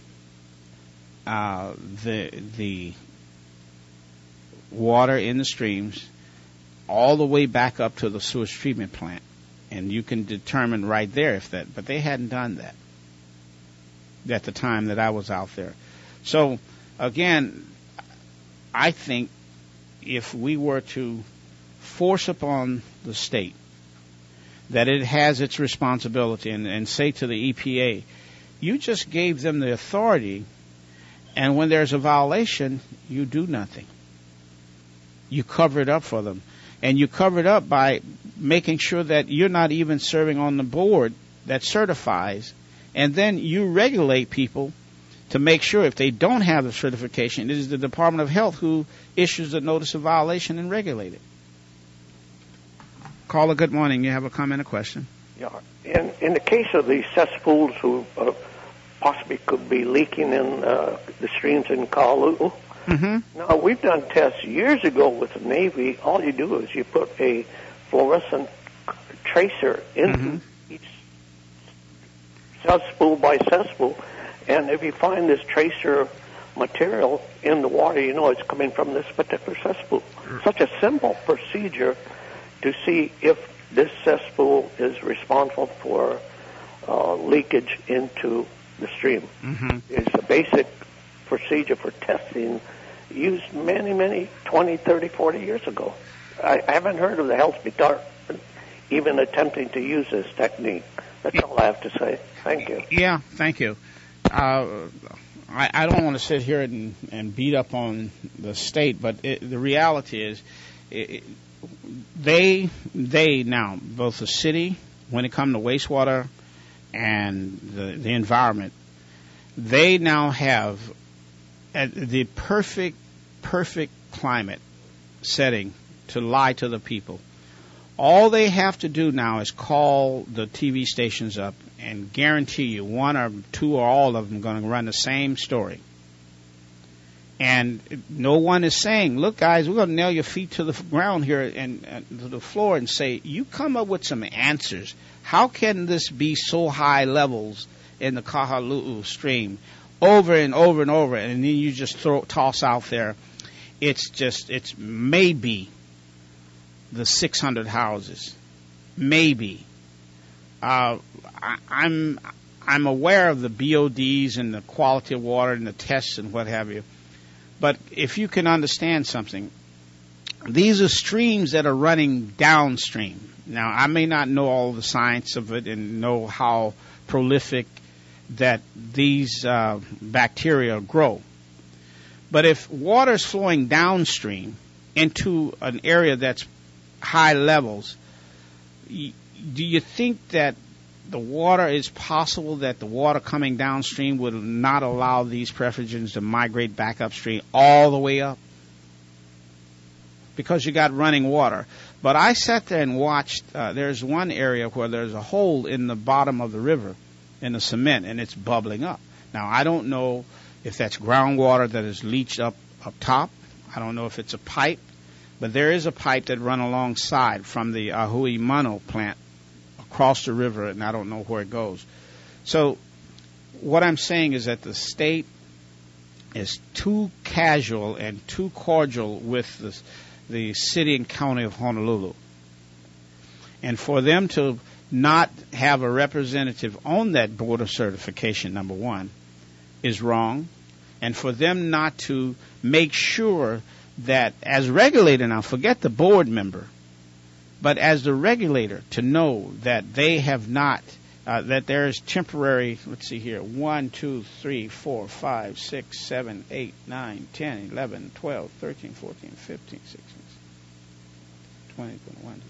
Speaker 3: the water in the streams all the way back up to the sewage treatment plant, and you can determine right there if that. But they hadn't done that at the time that I was out there. So again, I think if we were to force upon the state that it has its responsibility and say to the EPA, you just gave them the authority, and when there's a violation, you do nothing. You cover it up for them. And you cover it up by making sure that you're not even serving on the board that certifies, and then you regulate people to make sure if they don't have the certification, it is the Department of Health who issues the notice of violation and regulate it. Caller, good morning. You have a comment or question?
Speaker 8: Yeah. In the case of the cesspools who possibly could be leaking in the streams in Kalu, now we've done tests years ago with the Navy. All you do is you put a fluorescent tracer into each cesspool by cesspool, and if you find this tracer material in the water, you know it's coming from this particular cesspool. Such a simple procedure to see if this cesspool is responsible for leakage into the stream. It's a basic procedure for testing used many, 20, 30, 40 years ago. I haven't heard of the health department even attempting to use this technique. That's all I have to say. Thank you.
Speaker 3: Yeah, thank you. I don't want to sit here and beat up on the state, but the reality is they now, both the city, when it comes to wastewater and the environment, they now have the perfect climate setting to lie to the people. All they have to do now is call the TV stations up and guarantee you one or two or all of them are going to run the same story. And no one is saying, look, guys, we're going to nail your feet to the ground here and to the floor and say, you come up with some answers. How can this be so high levels in the Kahalu'u stream over and over and over? And then you just toss out there, it's maybe the 600 houses. Maybe. I'm aware of the BODs and the quality of water and the tests and what have you. But if you can understand something, these are streams that are running downstream. Now, I may not know all the science of it and know how prolific that these bacteria grow. But if water is flowing downstream into an area that's high levels, do you think that the water is possible that the water coming downstream would not allow these pathogens to migrate back upstream all the way up? Because you got running water. But I sat there and watched. There's one area where there's a hole in the bottom of the river in the cement, and it's bubbling up. Now, I don't know if that's groundwater that is leached up top. I don't know if it's a pipe. But there is a pipe that run alongside from the Ahui Mano plant across the river, and I don't know where it goes. So what I'm saying is that the state is too casual and too cordial with the city and county of Honolulu. And for them to not have a representative on that board of certification, number one, is wrong. And for them not to make sure that as regulator, now forget the board member, but as the regulator, to know that they have not, that there is temporary, let's see here, 1, 2, 3, 4, 5, 6, 7, 8, 9, 10, 11, 12, 13, 14, 15, 16, 20, 21,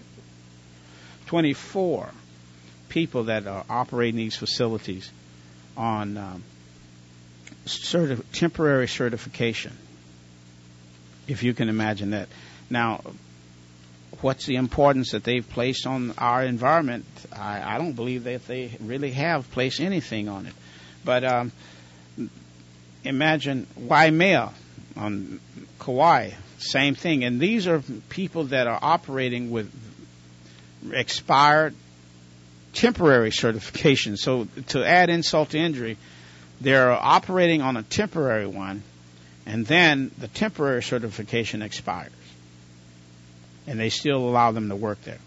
Speaker 3: 24 people that are operating these facilities on temporary certification, if you can imagine that. Now, what's the importance that they've placed on our environment? I don't believe that they really have placed anything on it. But imagine Waimea on Kauai, same thing. And these are people that are operating with expired temporary certification. So to add insult to injury, they're operating on a temporary one, and then the temporary certification expires. And they still allow them to work there.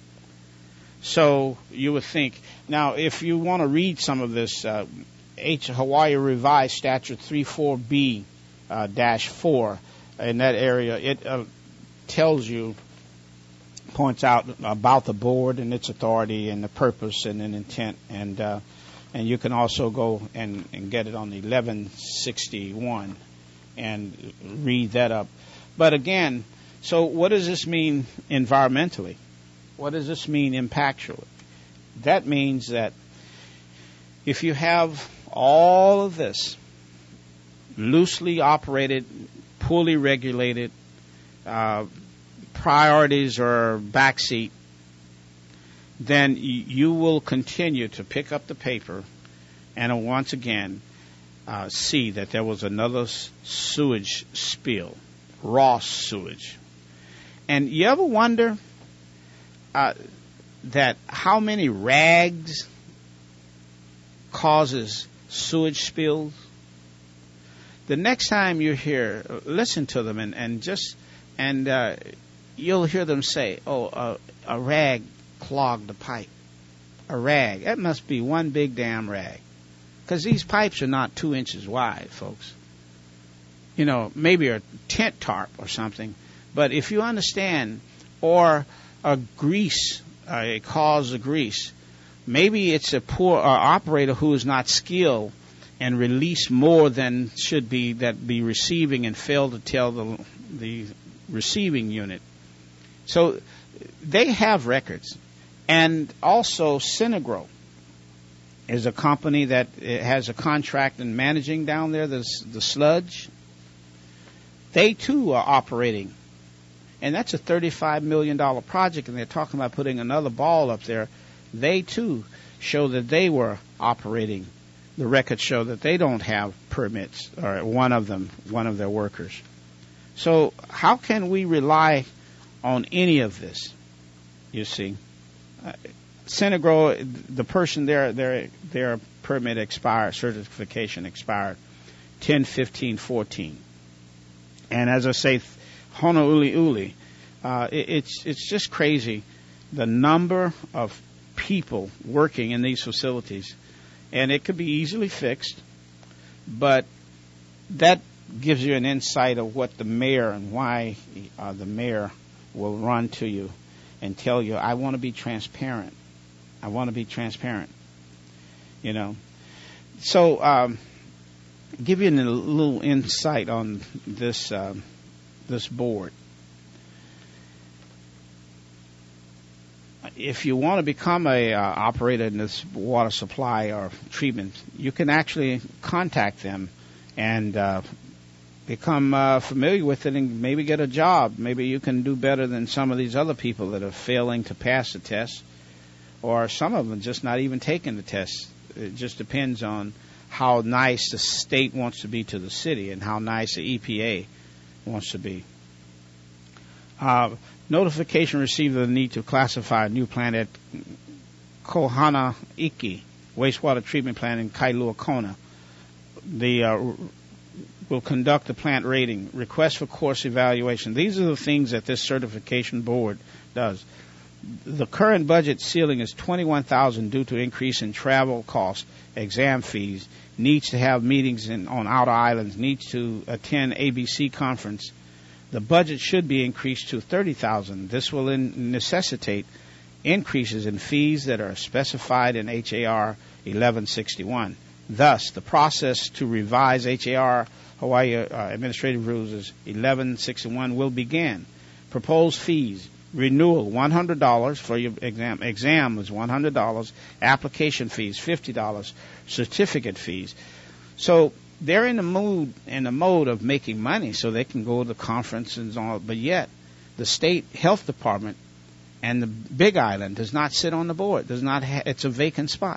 Speaker 3: So you would think, now if you want to read some of this, Hawaii Revised Statute 34B -4, in that area, it tells you, points out about the board and its authority and the purpose and an intent, and you can also go and get it on the 1161 and read that up. But again, so what does this mean environmentally? What does this mean impactually? That means that if you have all of this loosely operated, poorly regulated, priorities or backseat, then you will continue to pick up the paper and once again see that there was another sewage spill, raw sewage. And you ever wonder that how many rags causes sewage spills? The next time you're here, listen to them and you'll hear them say, "Oh, a rag clogged the pipe." A rag. That must be one big damn rag. Because these pipes are not 2 inches wide, folks. You know, maybe a tent tarp or something. But if you understand, or a grease, a cause of grease, maybe it's a poor operator who is not skilled and release more than should be, that be receiving and fail to tell the receiving unit. So they have records. And also Synagro is a company that has a contract in managing down there the sludge. They too are operating. And that's a $35 million project, and they're talking about putting another ball up there. They too show that they were operating. The records show that they don't have permits, or one of their workers. So how can we rely on any of this? You see, Synagro, the person their permit expired, certification expired 10/15/14, and as I say, Honouliuli, it's just crazy the number of people working in these facilities, and it could be easily fixed, but that gives you an insight of what the mayor and why the mayor will run to you and tell you, I want to be transparent. I want to be transparent. You know. So give you a little insight on this board. if you want to become a operator in this water supply or treatment, you can actually contact them and become familiar with it and maybe get a job. Maybe you can do better than some of these other people that are failing to pass the test, or some of them just not even taking the test. It just depends on how nice the state wants to be to the city and how nice the EPA wants to be. Notification received of the need to classify a new plant at Kohana Iki wastewater treatment plant in Kailua Kona. Will conduct the plant rating, request for course evaluation. These are the things that this certification board does. The current budget ceiling is $21,000 due to increase in travel costs, exam fees, needs to have meetings on outer islands, needs to attend ABC conference. The budget should be increased to $30,000. This will necessitate increases in fees that are specified in HAR 1161. Thus, the process to revise HAR Hawaii Administrative Rules is 1161 will begin. Proposed fees: renewal $100 for your exam. Exam is $100. Application fees $50. Certificate fees. So they're in the mode of making money, so they can go to the conferences and all. But yet, the state health department and the Big Island does not sit on the board. It's a vacant spot.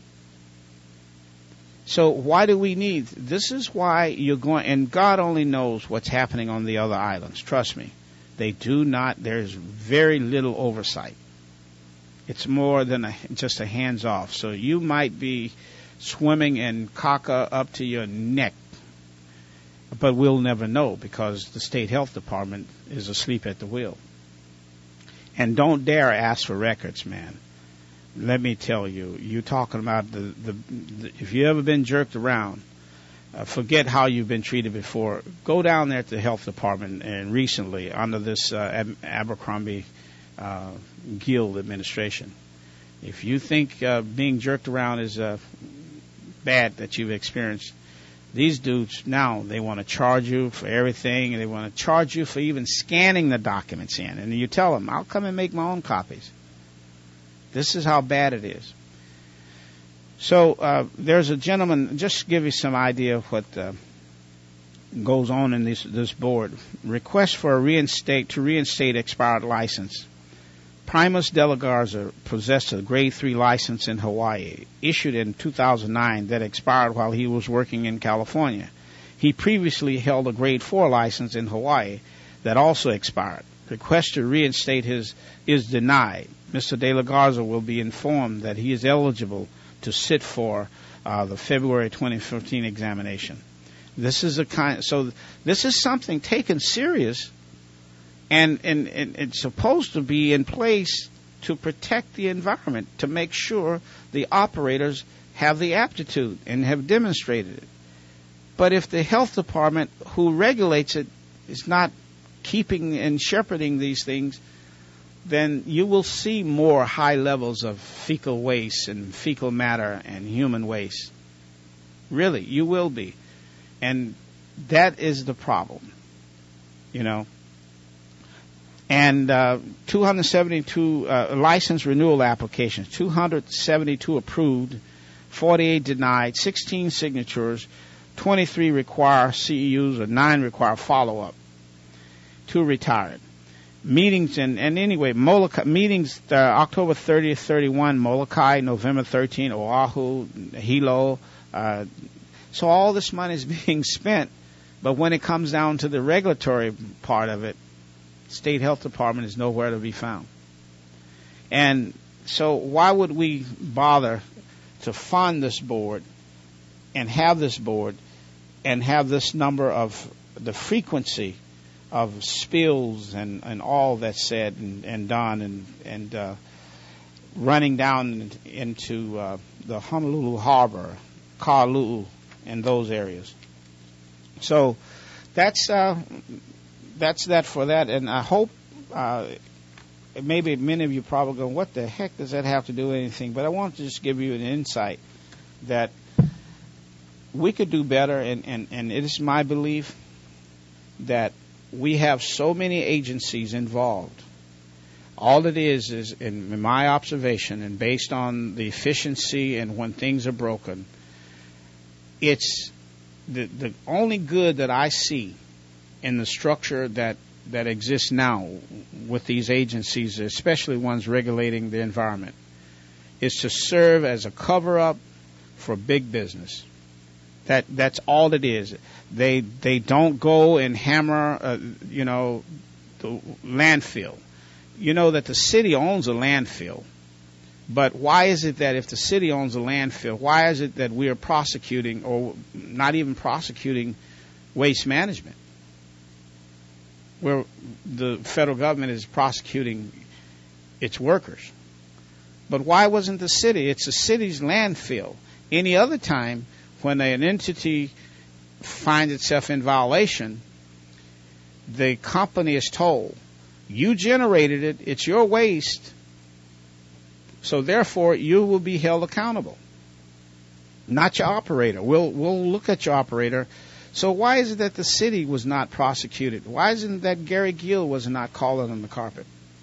Speaker 3: So why do we need? This is why you're going. And God only knows what's happening on the other islands. Trust me, they do not. There's very little oversight. It's more than just a hands off. So you might be swimming in caca up to your neck, but we'll never know because the state health department is asleep at the wheel. And don't dare ask for records, man. Let me tell you, you're talking about the if you ever been jerked around, forget how you've been treated before. Go down there to the health department and recently under this Abercrombie Guild administration. If you think being jerked around is bad that you've experienced, these dudes now they want to charge you for everything, and they want to charge you for even scanning the documents in. And you tell them, "I'll come and make my own copies." This is how bad it is. So there's a gentleman, just to give you some idea of what goes on in this board. Request for reinstate expired license. Primus de la Garza possessed a grade 3 license in Hawaii, issued in 2009 that expired while he was working in California. He previously held a grade 4 license in Hawaii that also expired. Request to reinstate is denied. Mr. De La Garza will be informed that he is eligible to sit for the February 2015 examination. This is this is something taken serious, and it's supposed to be in place to protect the environment, to make sure the operators have the aptitude and have demonstrated it. But if the health department who regulates it is not keeping and shepherding these things, then you will see more high levels of fecal waste and fecal matter and human waste. Really, you will be. And that is the problem, you know. And 272 license renewal applications, 272 approved, 48 denied, 16 signatures, 23 require CEUs, or 9 require follow-up. 2 retired. Meetings anyway, Molokai meetings October 30th, 31, Molokai, November 13, Oahu, Hilo. So all this money is being spent, but when it comes down to the regulatory part of it, State Health Department is nowhere to be found. And so why would we bother to fund this board and have this board and have this number of the frequency of spills and all that's said and done and running down into the Honolulu Harbor, Kalu'u, and those areas. So that's that for that. And I hope maybe many of you probably go, what the heck does that have to do with anything? But I want to just give you an insight that we could do better, and it is my belief that we have so many agencies involved. All it is in my observation and based on the efficiency and when things are broken, it's the only good that I see in the structure that exists now with these agencies, especially ones regulating the environment, is to serve as a cover-up for big business. That's all it is. They don't go and hammer, the landfill. You know that the city owns a landfill. But why is it that if the city owns a landfill, why is it that we are prosecuting or not even prosecuting waste management? Where the federal government is prosecuting its workers. But why wasn't the city? It's the city's landfill. Any other time when an entity finds itself in violation, the company is told, you generated it, it's your waste, so therefore you will be held accountable. Not your operator. We'll look at your operator. So why is it that the city was not prosecuted? Why isn't it that Gary Gill was not called on the carpet?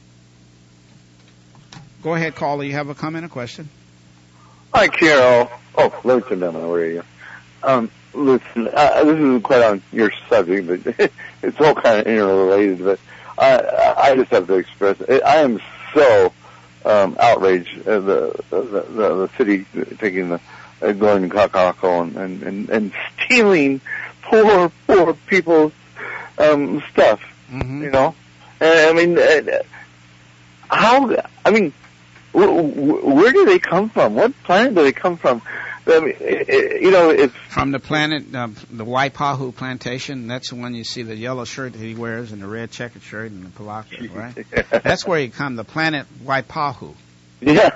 Speaker 3: Go ahead, caller. You have a comment or question?
Speaker 10: Hi, Carol. Oh, let me turn down my radio. Listen, this isn't quite on your subject, but it's all kind of interrelated. But I just have to express it. I am so outraged at the city taking going to Kaka'ako and stealing poor people's stuff. Mm-hmm. You know, and I mean, where do they come from? What planet do they come from? I mean, it's
Speaker 3: from the planet, the Waipahu plantation. That's the one you see the yellow shirt that he wears and the red checkered shirt and the palaka, right? Yeah. That's where he come. The planet Waipahu.
Speaker 10: Yeah.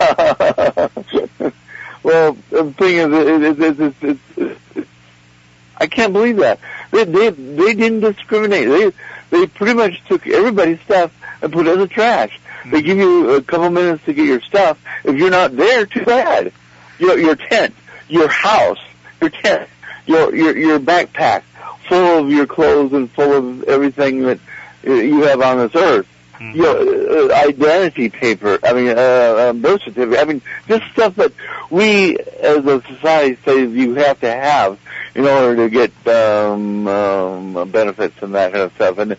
Speaker 10: Well, the thing is, I can't believe that they didn't discriminate. They pretty much took everybody's stuff and put it in the trash. Mm-hmm. They give you a couple minutes to get your stuff. If you're not there, too bad. Your tent, your house, your tent, your backpack, full of your clothes and full of everything that you have on this earth. Mm-hmm. Identity paper, birth certificate, just stuff that we as a society say you have to have in order to get benefits and that kind of stuff. And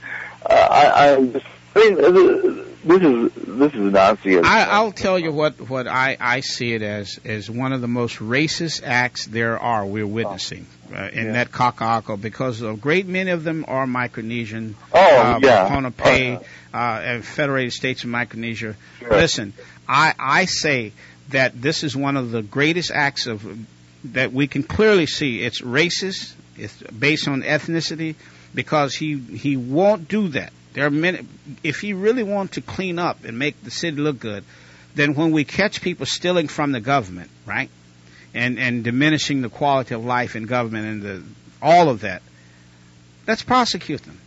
Speaker 10: this is Nazi.
Speaker 3: I'll tell you what I see it as one of the most racist acts there are we're witnessing in that Kaka'ako, because a great many of them are Micronesian, Pohnpei, and Federated States of Micronesia. Sure. Listen, I say that this is one of the greatest acts that we can clearly see. It's racist. It's based on ethnicity, because he won't do that. There are many. If he really wants to clean up and make the city look good, then when we catch people stealing from the government, right, and diminishing the quality of life in government and all of that, let's prosecute them.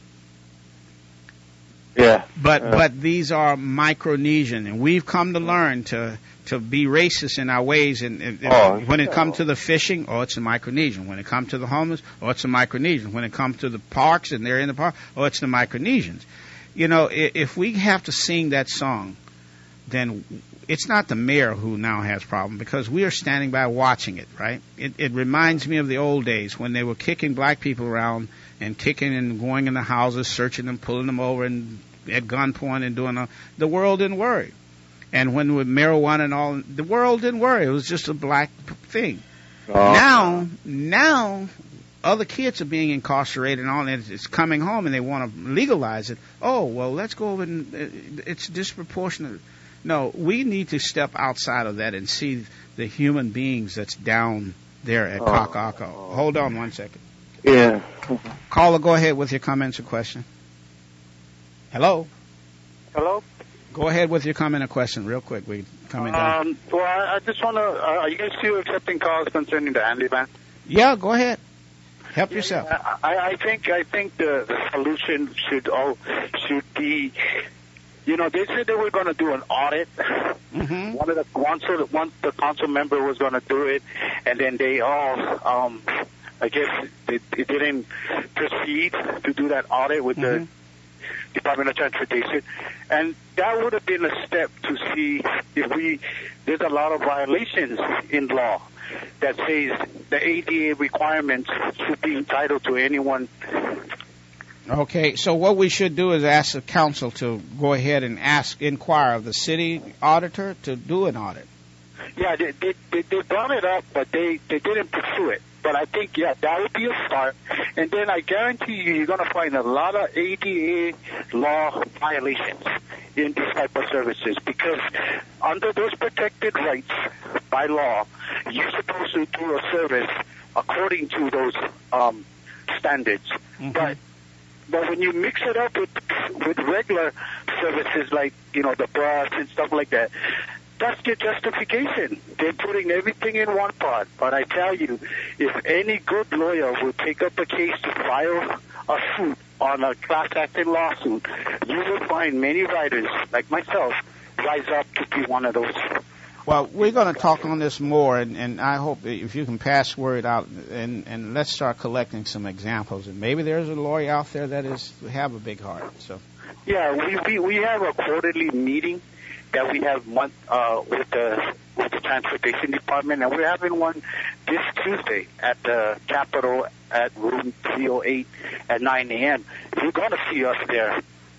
Speaker 10: Yeah.
Speaker 3: But these are Micronesian, and we've come to learn to be racist in our ways. And when it comes to the fishing, it's a Micronesian. When it comes to the homeless, it's a Micronesian. When it comes to the parks and they're in the park, it's the Micronesians. You know, if we have to sing that song, then it's not the mayor who now has problem, because we are standing by watching it, right? It reminds me of the old days when they were kicking black people around and kicking and going in the houses, searching them, pulling them over and at gunpoint and doing the world didn't worry. And when with marijuana and all, the world didn't worry. It was just a black thing. Now, other kids are being incarcerated and all, and it's coming home and they want to legalize it. Oh, well, let's go over and it's disproportionate. No, we need to step outside of that and see the human beings that's down there at Kaka'ako. Hold on 1 second.
Speaker 10: Yeah.
Speaker 3: Caller, go ahead with your comments or question. Hello?
Speaker 11: Hello?
Speaker 3: Go ahead with your comment or question real quick. We're coming down.
Speaker 11: Well, I just want to, are you guys still accepting calls concerning the Andy ban?
Speaker 3: Yeah, go ahead. Help yourself.
Speaker 11: I think the solution should be, you know, they said they were going to do an audit. Mm-hmm. One the council member was going to do it, and then they all, I guess, they didn't proceed to do that audit with the Department of Transportation, and that would have been a step to see if there's a lot of violations in law that says the ADA requirements should be entitled to anyone.
Speaker 3: Okay, so what we should do is ask the council to go ahead and inquire of the city auditor to do an audit.
Speaker 11: Yeah, they brought it up, but they didn't pursue it. But I think, yeah, that would be a start. And then I guarantee you're going to find a lot of ADA law violations in these type of services, because under those protected rights by law, you're supposed to do a service according to those standards. Mm-hmm. But when you mix it up with regular services like, the bus and stuff like that, that's their justification. They're putting everything in one pot. But I tell you, if any good lawyer would take up a case to file a suit on a class action lawsuit, you will find many writers like myself rise up to be one of those.
Speaker 3: Well, we're going to talk on this more, and I hope if you can pass word out, and let's start collecting some examples. And maybe there's a lawyer out there that have a big heart. So.
Speaker 11: Yeah, we have a quarterly meeting that we have with the Transportation Department, and we're having one this Tuesday at the Capitol at room 308 at 9 a.m. You're going to see us there.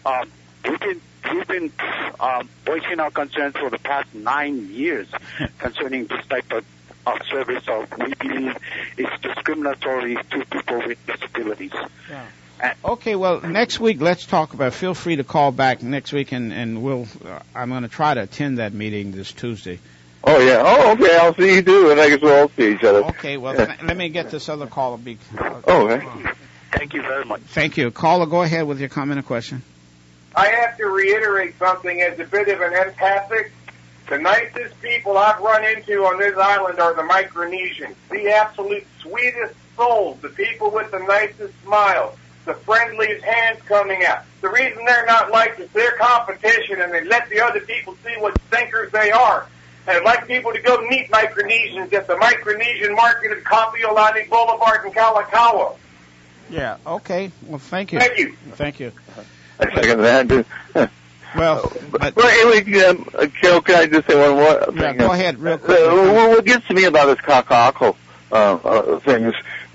Speaker 11: We've been voicing our concerns for the past 9 years concerning this type of service. So we believe it's discriminatory to people with disabilities.
Speaker 3: Yeah. Okay, well, next week let's talk about. Feel free to call back next week, and we'll. I'm going to try to attend that meeting this Tuesday.
Speaker 10: Oh yeah. Oh, okay. I'll see you too, and I guess we'll all see each other.
Speaker 3: Okay. Well, let me get this other caller.
Speaker 10: Okay.
Speaker 11: Thank you very much.
Speaker 3: Thank you, caller. Go ahead with your comment or question.
Speaker 6: I have to reiterate something as a bit of an empathic. The nicest people I've run into on this island are the Micronesians, the absolute sweetest souls, the people with the nicest smiles, the friendliest hands coming out. The reason they're not liked is their competition, and they let the other people see what thinkers they are. And I'd like people to go meet Micronesians at the Micronesian Market at Kapiolani Boulevard in Kalakaua.
Speaker 3: Yeah, okay. Well, thank you.
Speaker 6: Thank you.
Speaker 3: Thank you.
Speaker 10: I second that.
Speaker 3: Well,
Speaker 10: anyway, Carol, can I just say one more thing?
Speaker 3: Yeah, go ahead, real quick.
Speaker 10: What gets to me about this kakako thing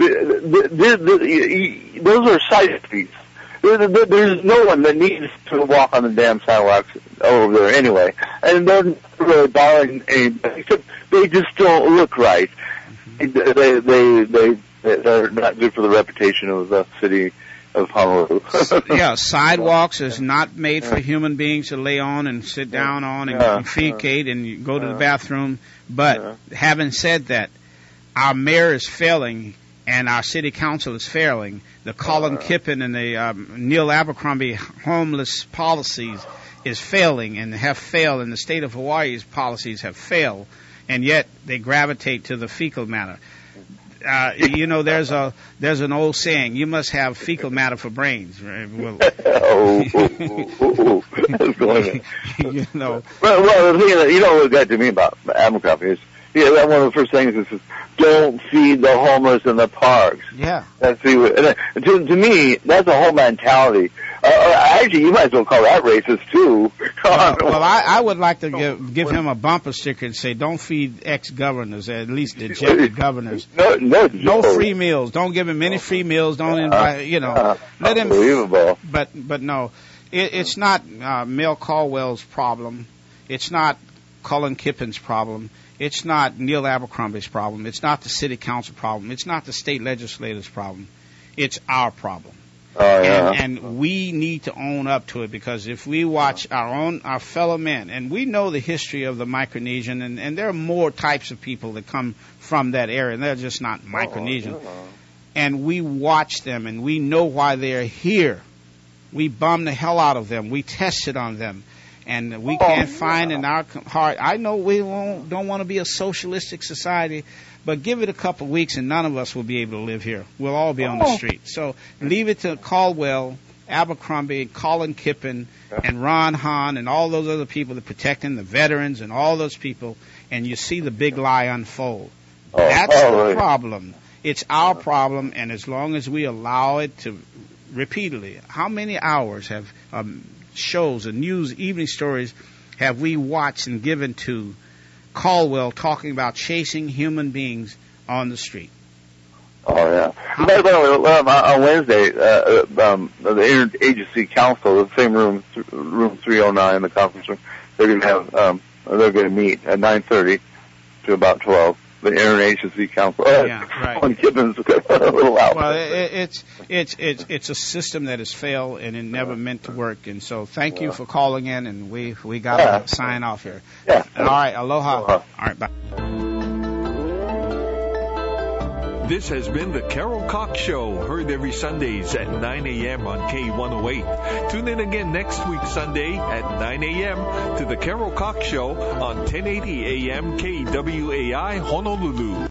Speaker 10: is those are side streets. There's no one that needs to walk on the damn sidewalks over there anyway. And they're really bothering anybody, except they just don't look right. They're not good for the reputation of the city of Honolulu.
Speaker 3: Yeah, sidewalks is not made for human beings to lay on and sit down on and defecate and you go to the bathroom. But having said that, our mayor is failing and our city council is failing. The Colin Kippen and the Neil Abercrombie homeless policies is failing and have failed, and the state of Hawaii's policies have failed, and yet they gravitate to the fecal matter. There's an old saying: you must have fecal matter for brains. Well,
Speaker 10: that's going on. Well, the thing that, what got to me about Abercrombie is, one of the first things is don't feed the homeless in the parks.
Speaker 3: Yeah.
Speaker 10: To me, that's a whole mentality. Actually, you might as well call that racist too.
Speaker 3: Well, I would like to give him a bumper sticker and say, don't feed ex-governors, at least the ejected governors. No free meals. Don't give him any free meals. Don't invite. Let him.
Speaker 10: Unbelievable.
Speaker 3: But no, it's not Mel Caldwell's problem. It's not Colin Kippen's problem. It's not Neil Abercrombie's problem. It's not the city council problem. It's not the state legislature's problem. It's our problem.
Speaker 10: Oh, yeah.
Speaker 3: And we need to own up to it, because if we watch our fellow men, and we know the history of the Micronesian, and there are more types of people that come from that area, and they're just not Micronesian. And we watch them, and we know why they're here. We bum the hell out of them. We tested on them. And we can't find in our heart. I know we don't want to be a socialistic society, but give it a couple of weeks and none of us will be able to live here. We'll all be on the street. So leave it to Caldwell, Abercrombie, Colin Kippen, and Ron Hahn, and all those other people that protecting the veterans and all those people, and you see the big lie unfold. That's the problem. It's our problem, and as long as we allow it to repeatedly. How many hours have shows and news evening stories have we watched and given to Caldwell talking about chasing human beings on the street?
Speaker 10: Oh, yeah. By the way, on Wednesday, the Interagency Council, the same room 309, the conference room, they're going to have, they're going to meet at 9:30 to about 12. The Interagency Council.
Speaker 3: Yeah, right.
Speaker 10: On Gibbons, a little out.
Speaker 3: Well, it's a system that has failed and it never meant to work. And so, thank you for calling in, and we got to sign off here.
Speaker 10: Yeah.
Speaker 3: All right. Aloha. All right. Bye.
Speaker 2: This has been the Carol Cox Show, heard every Sundays at 9 a.m. on K108. Tune in again next week Sunday at 9 a.m. to the Carol Cox Show on 1080 a.m. KWAI Honolulu.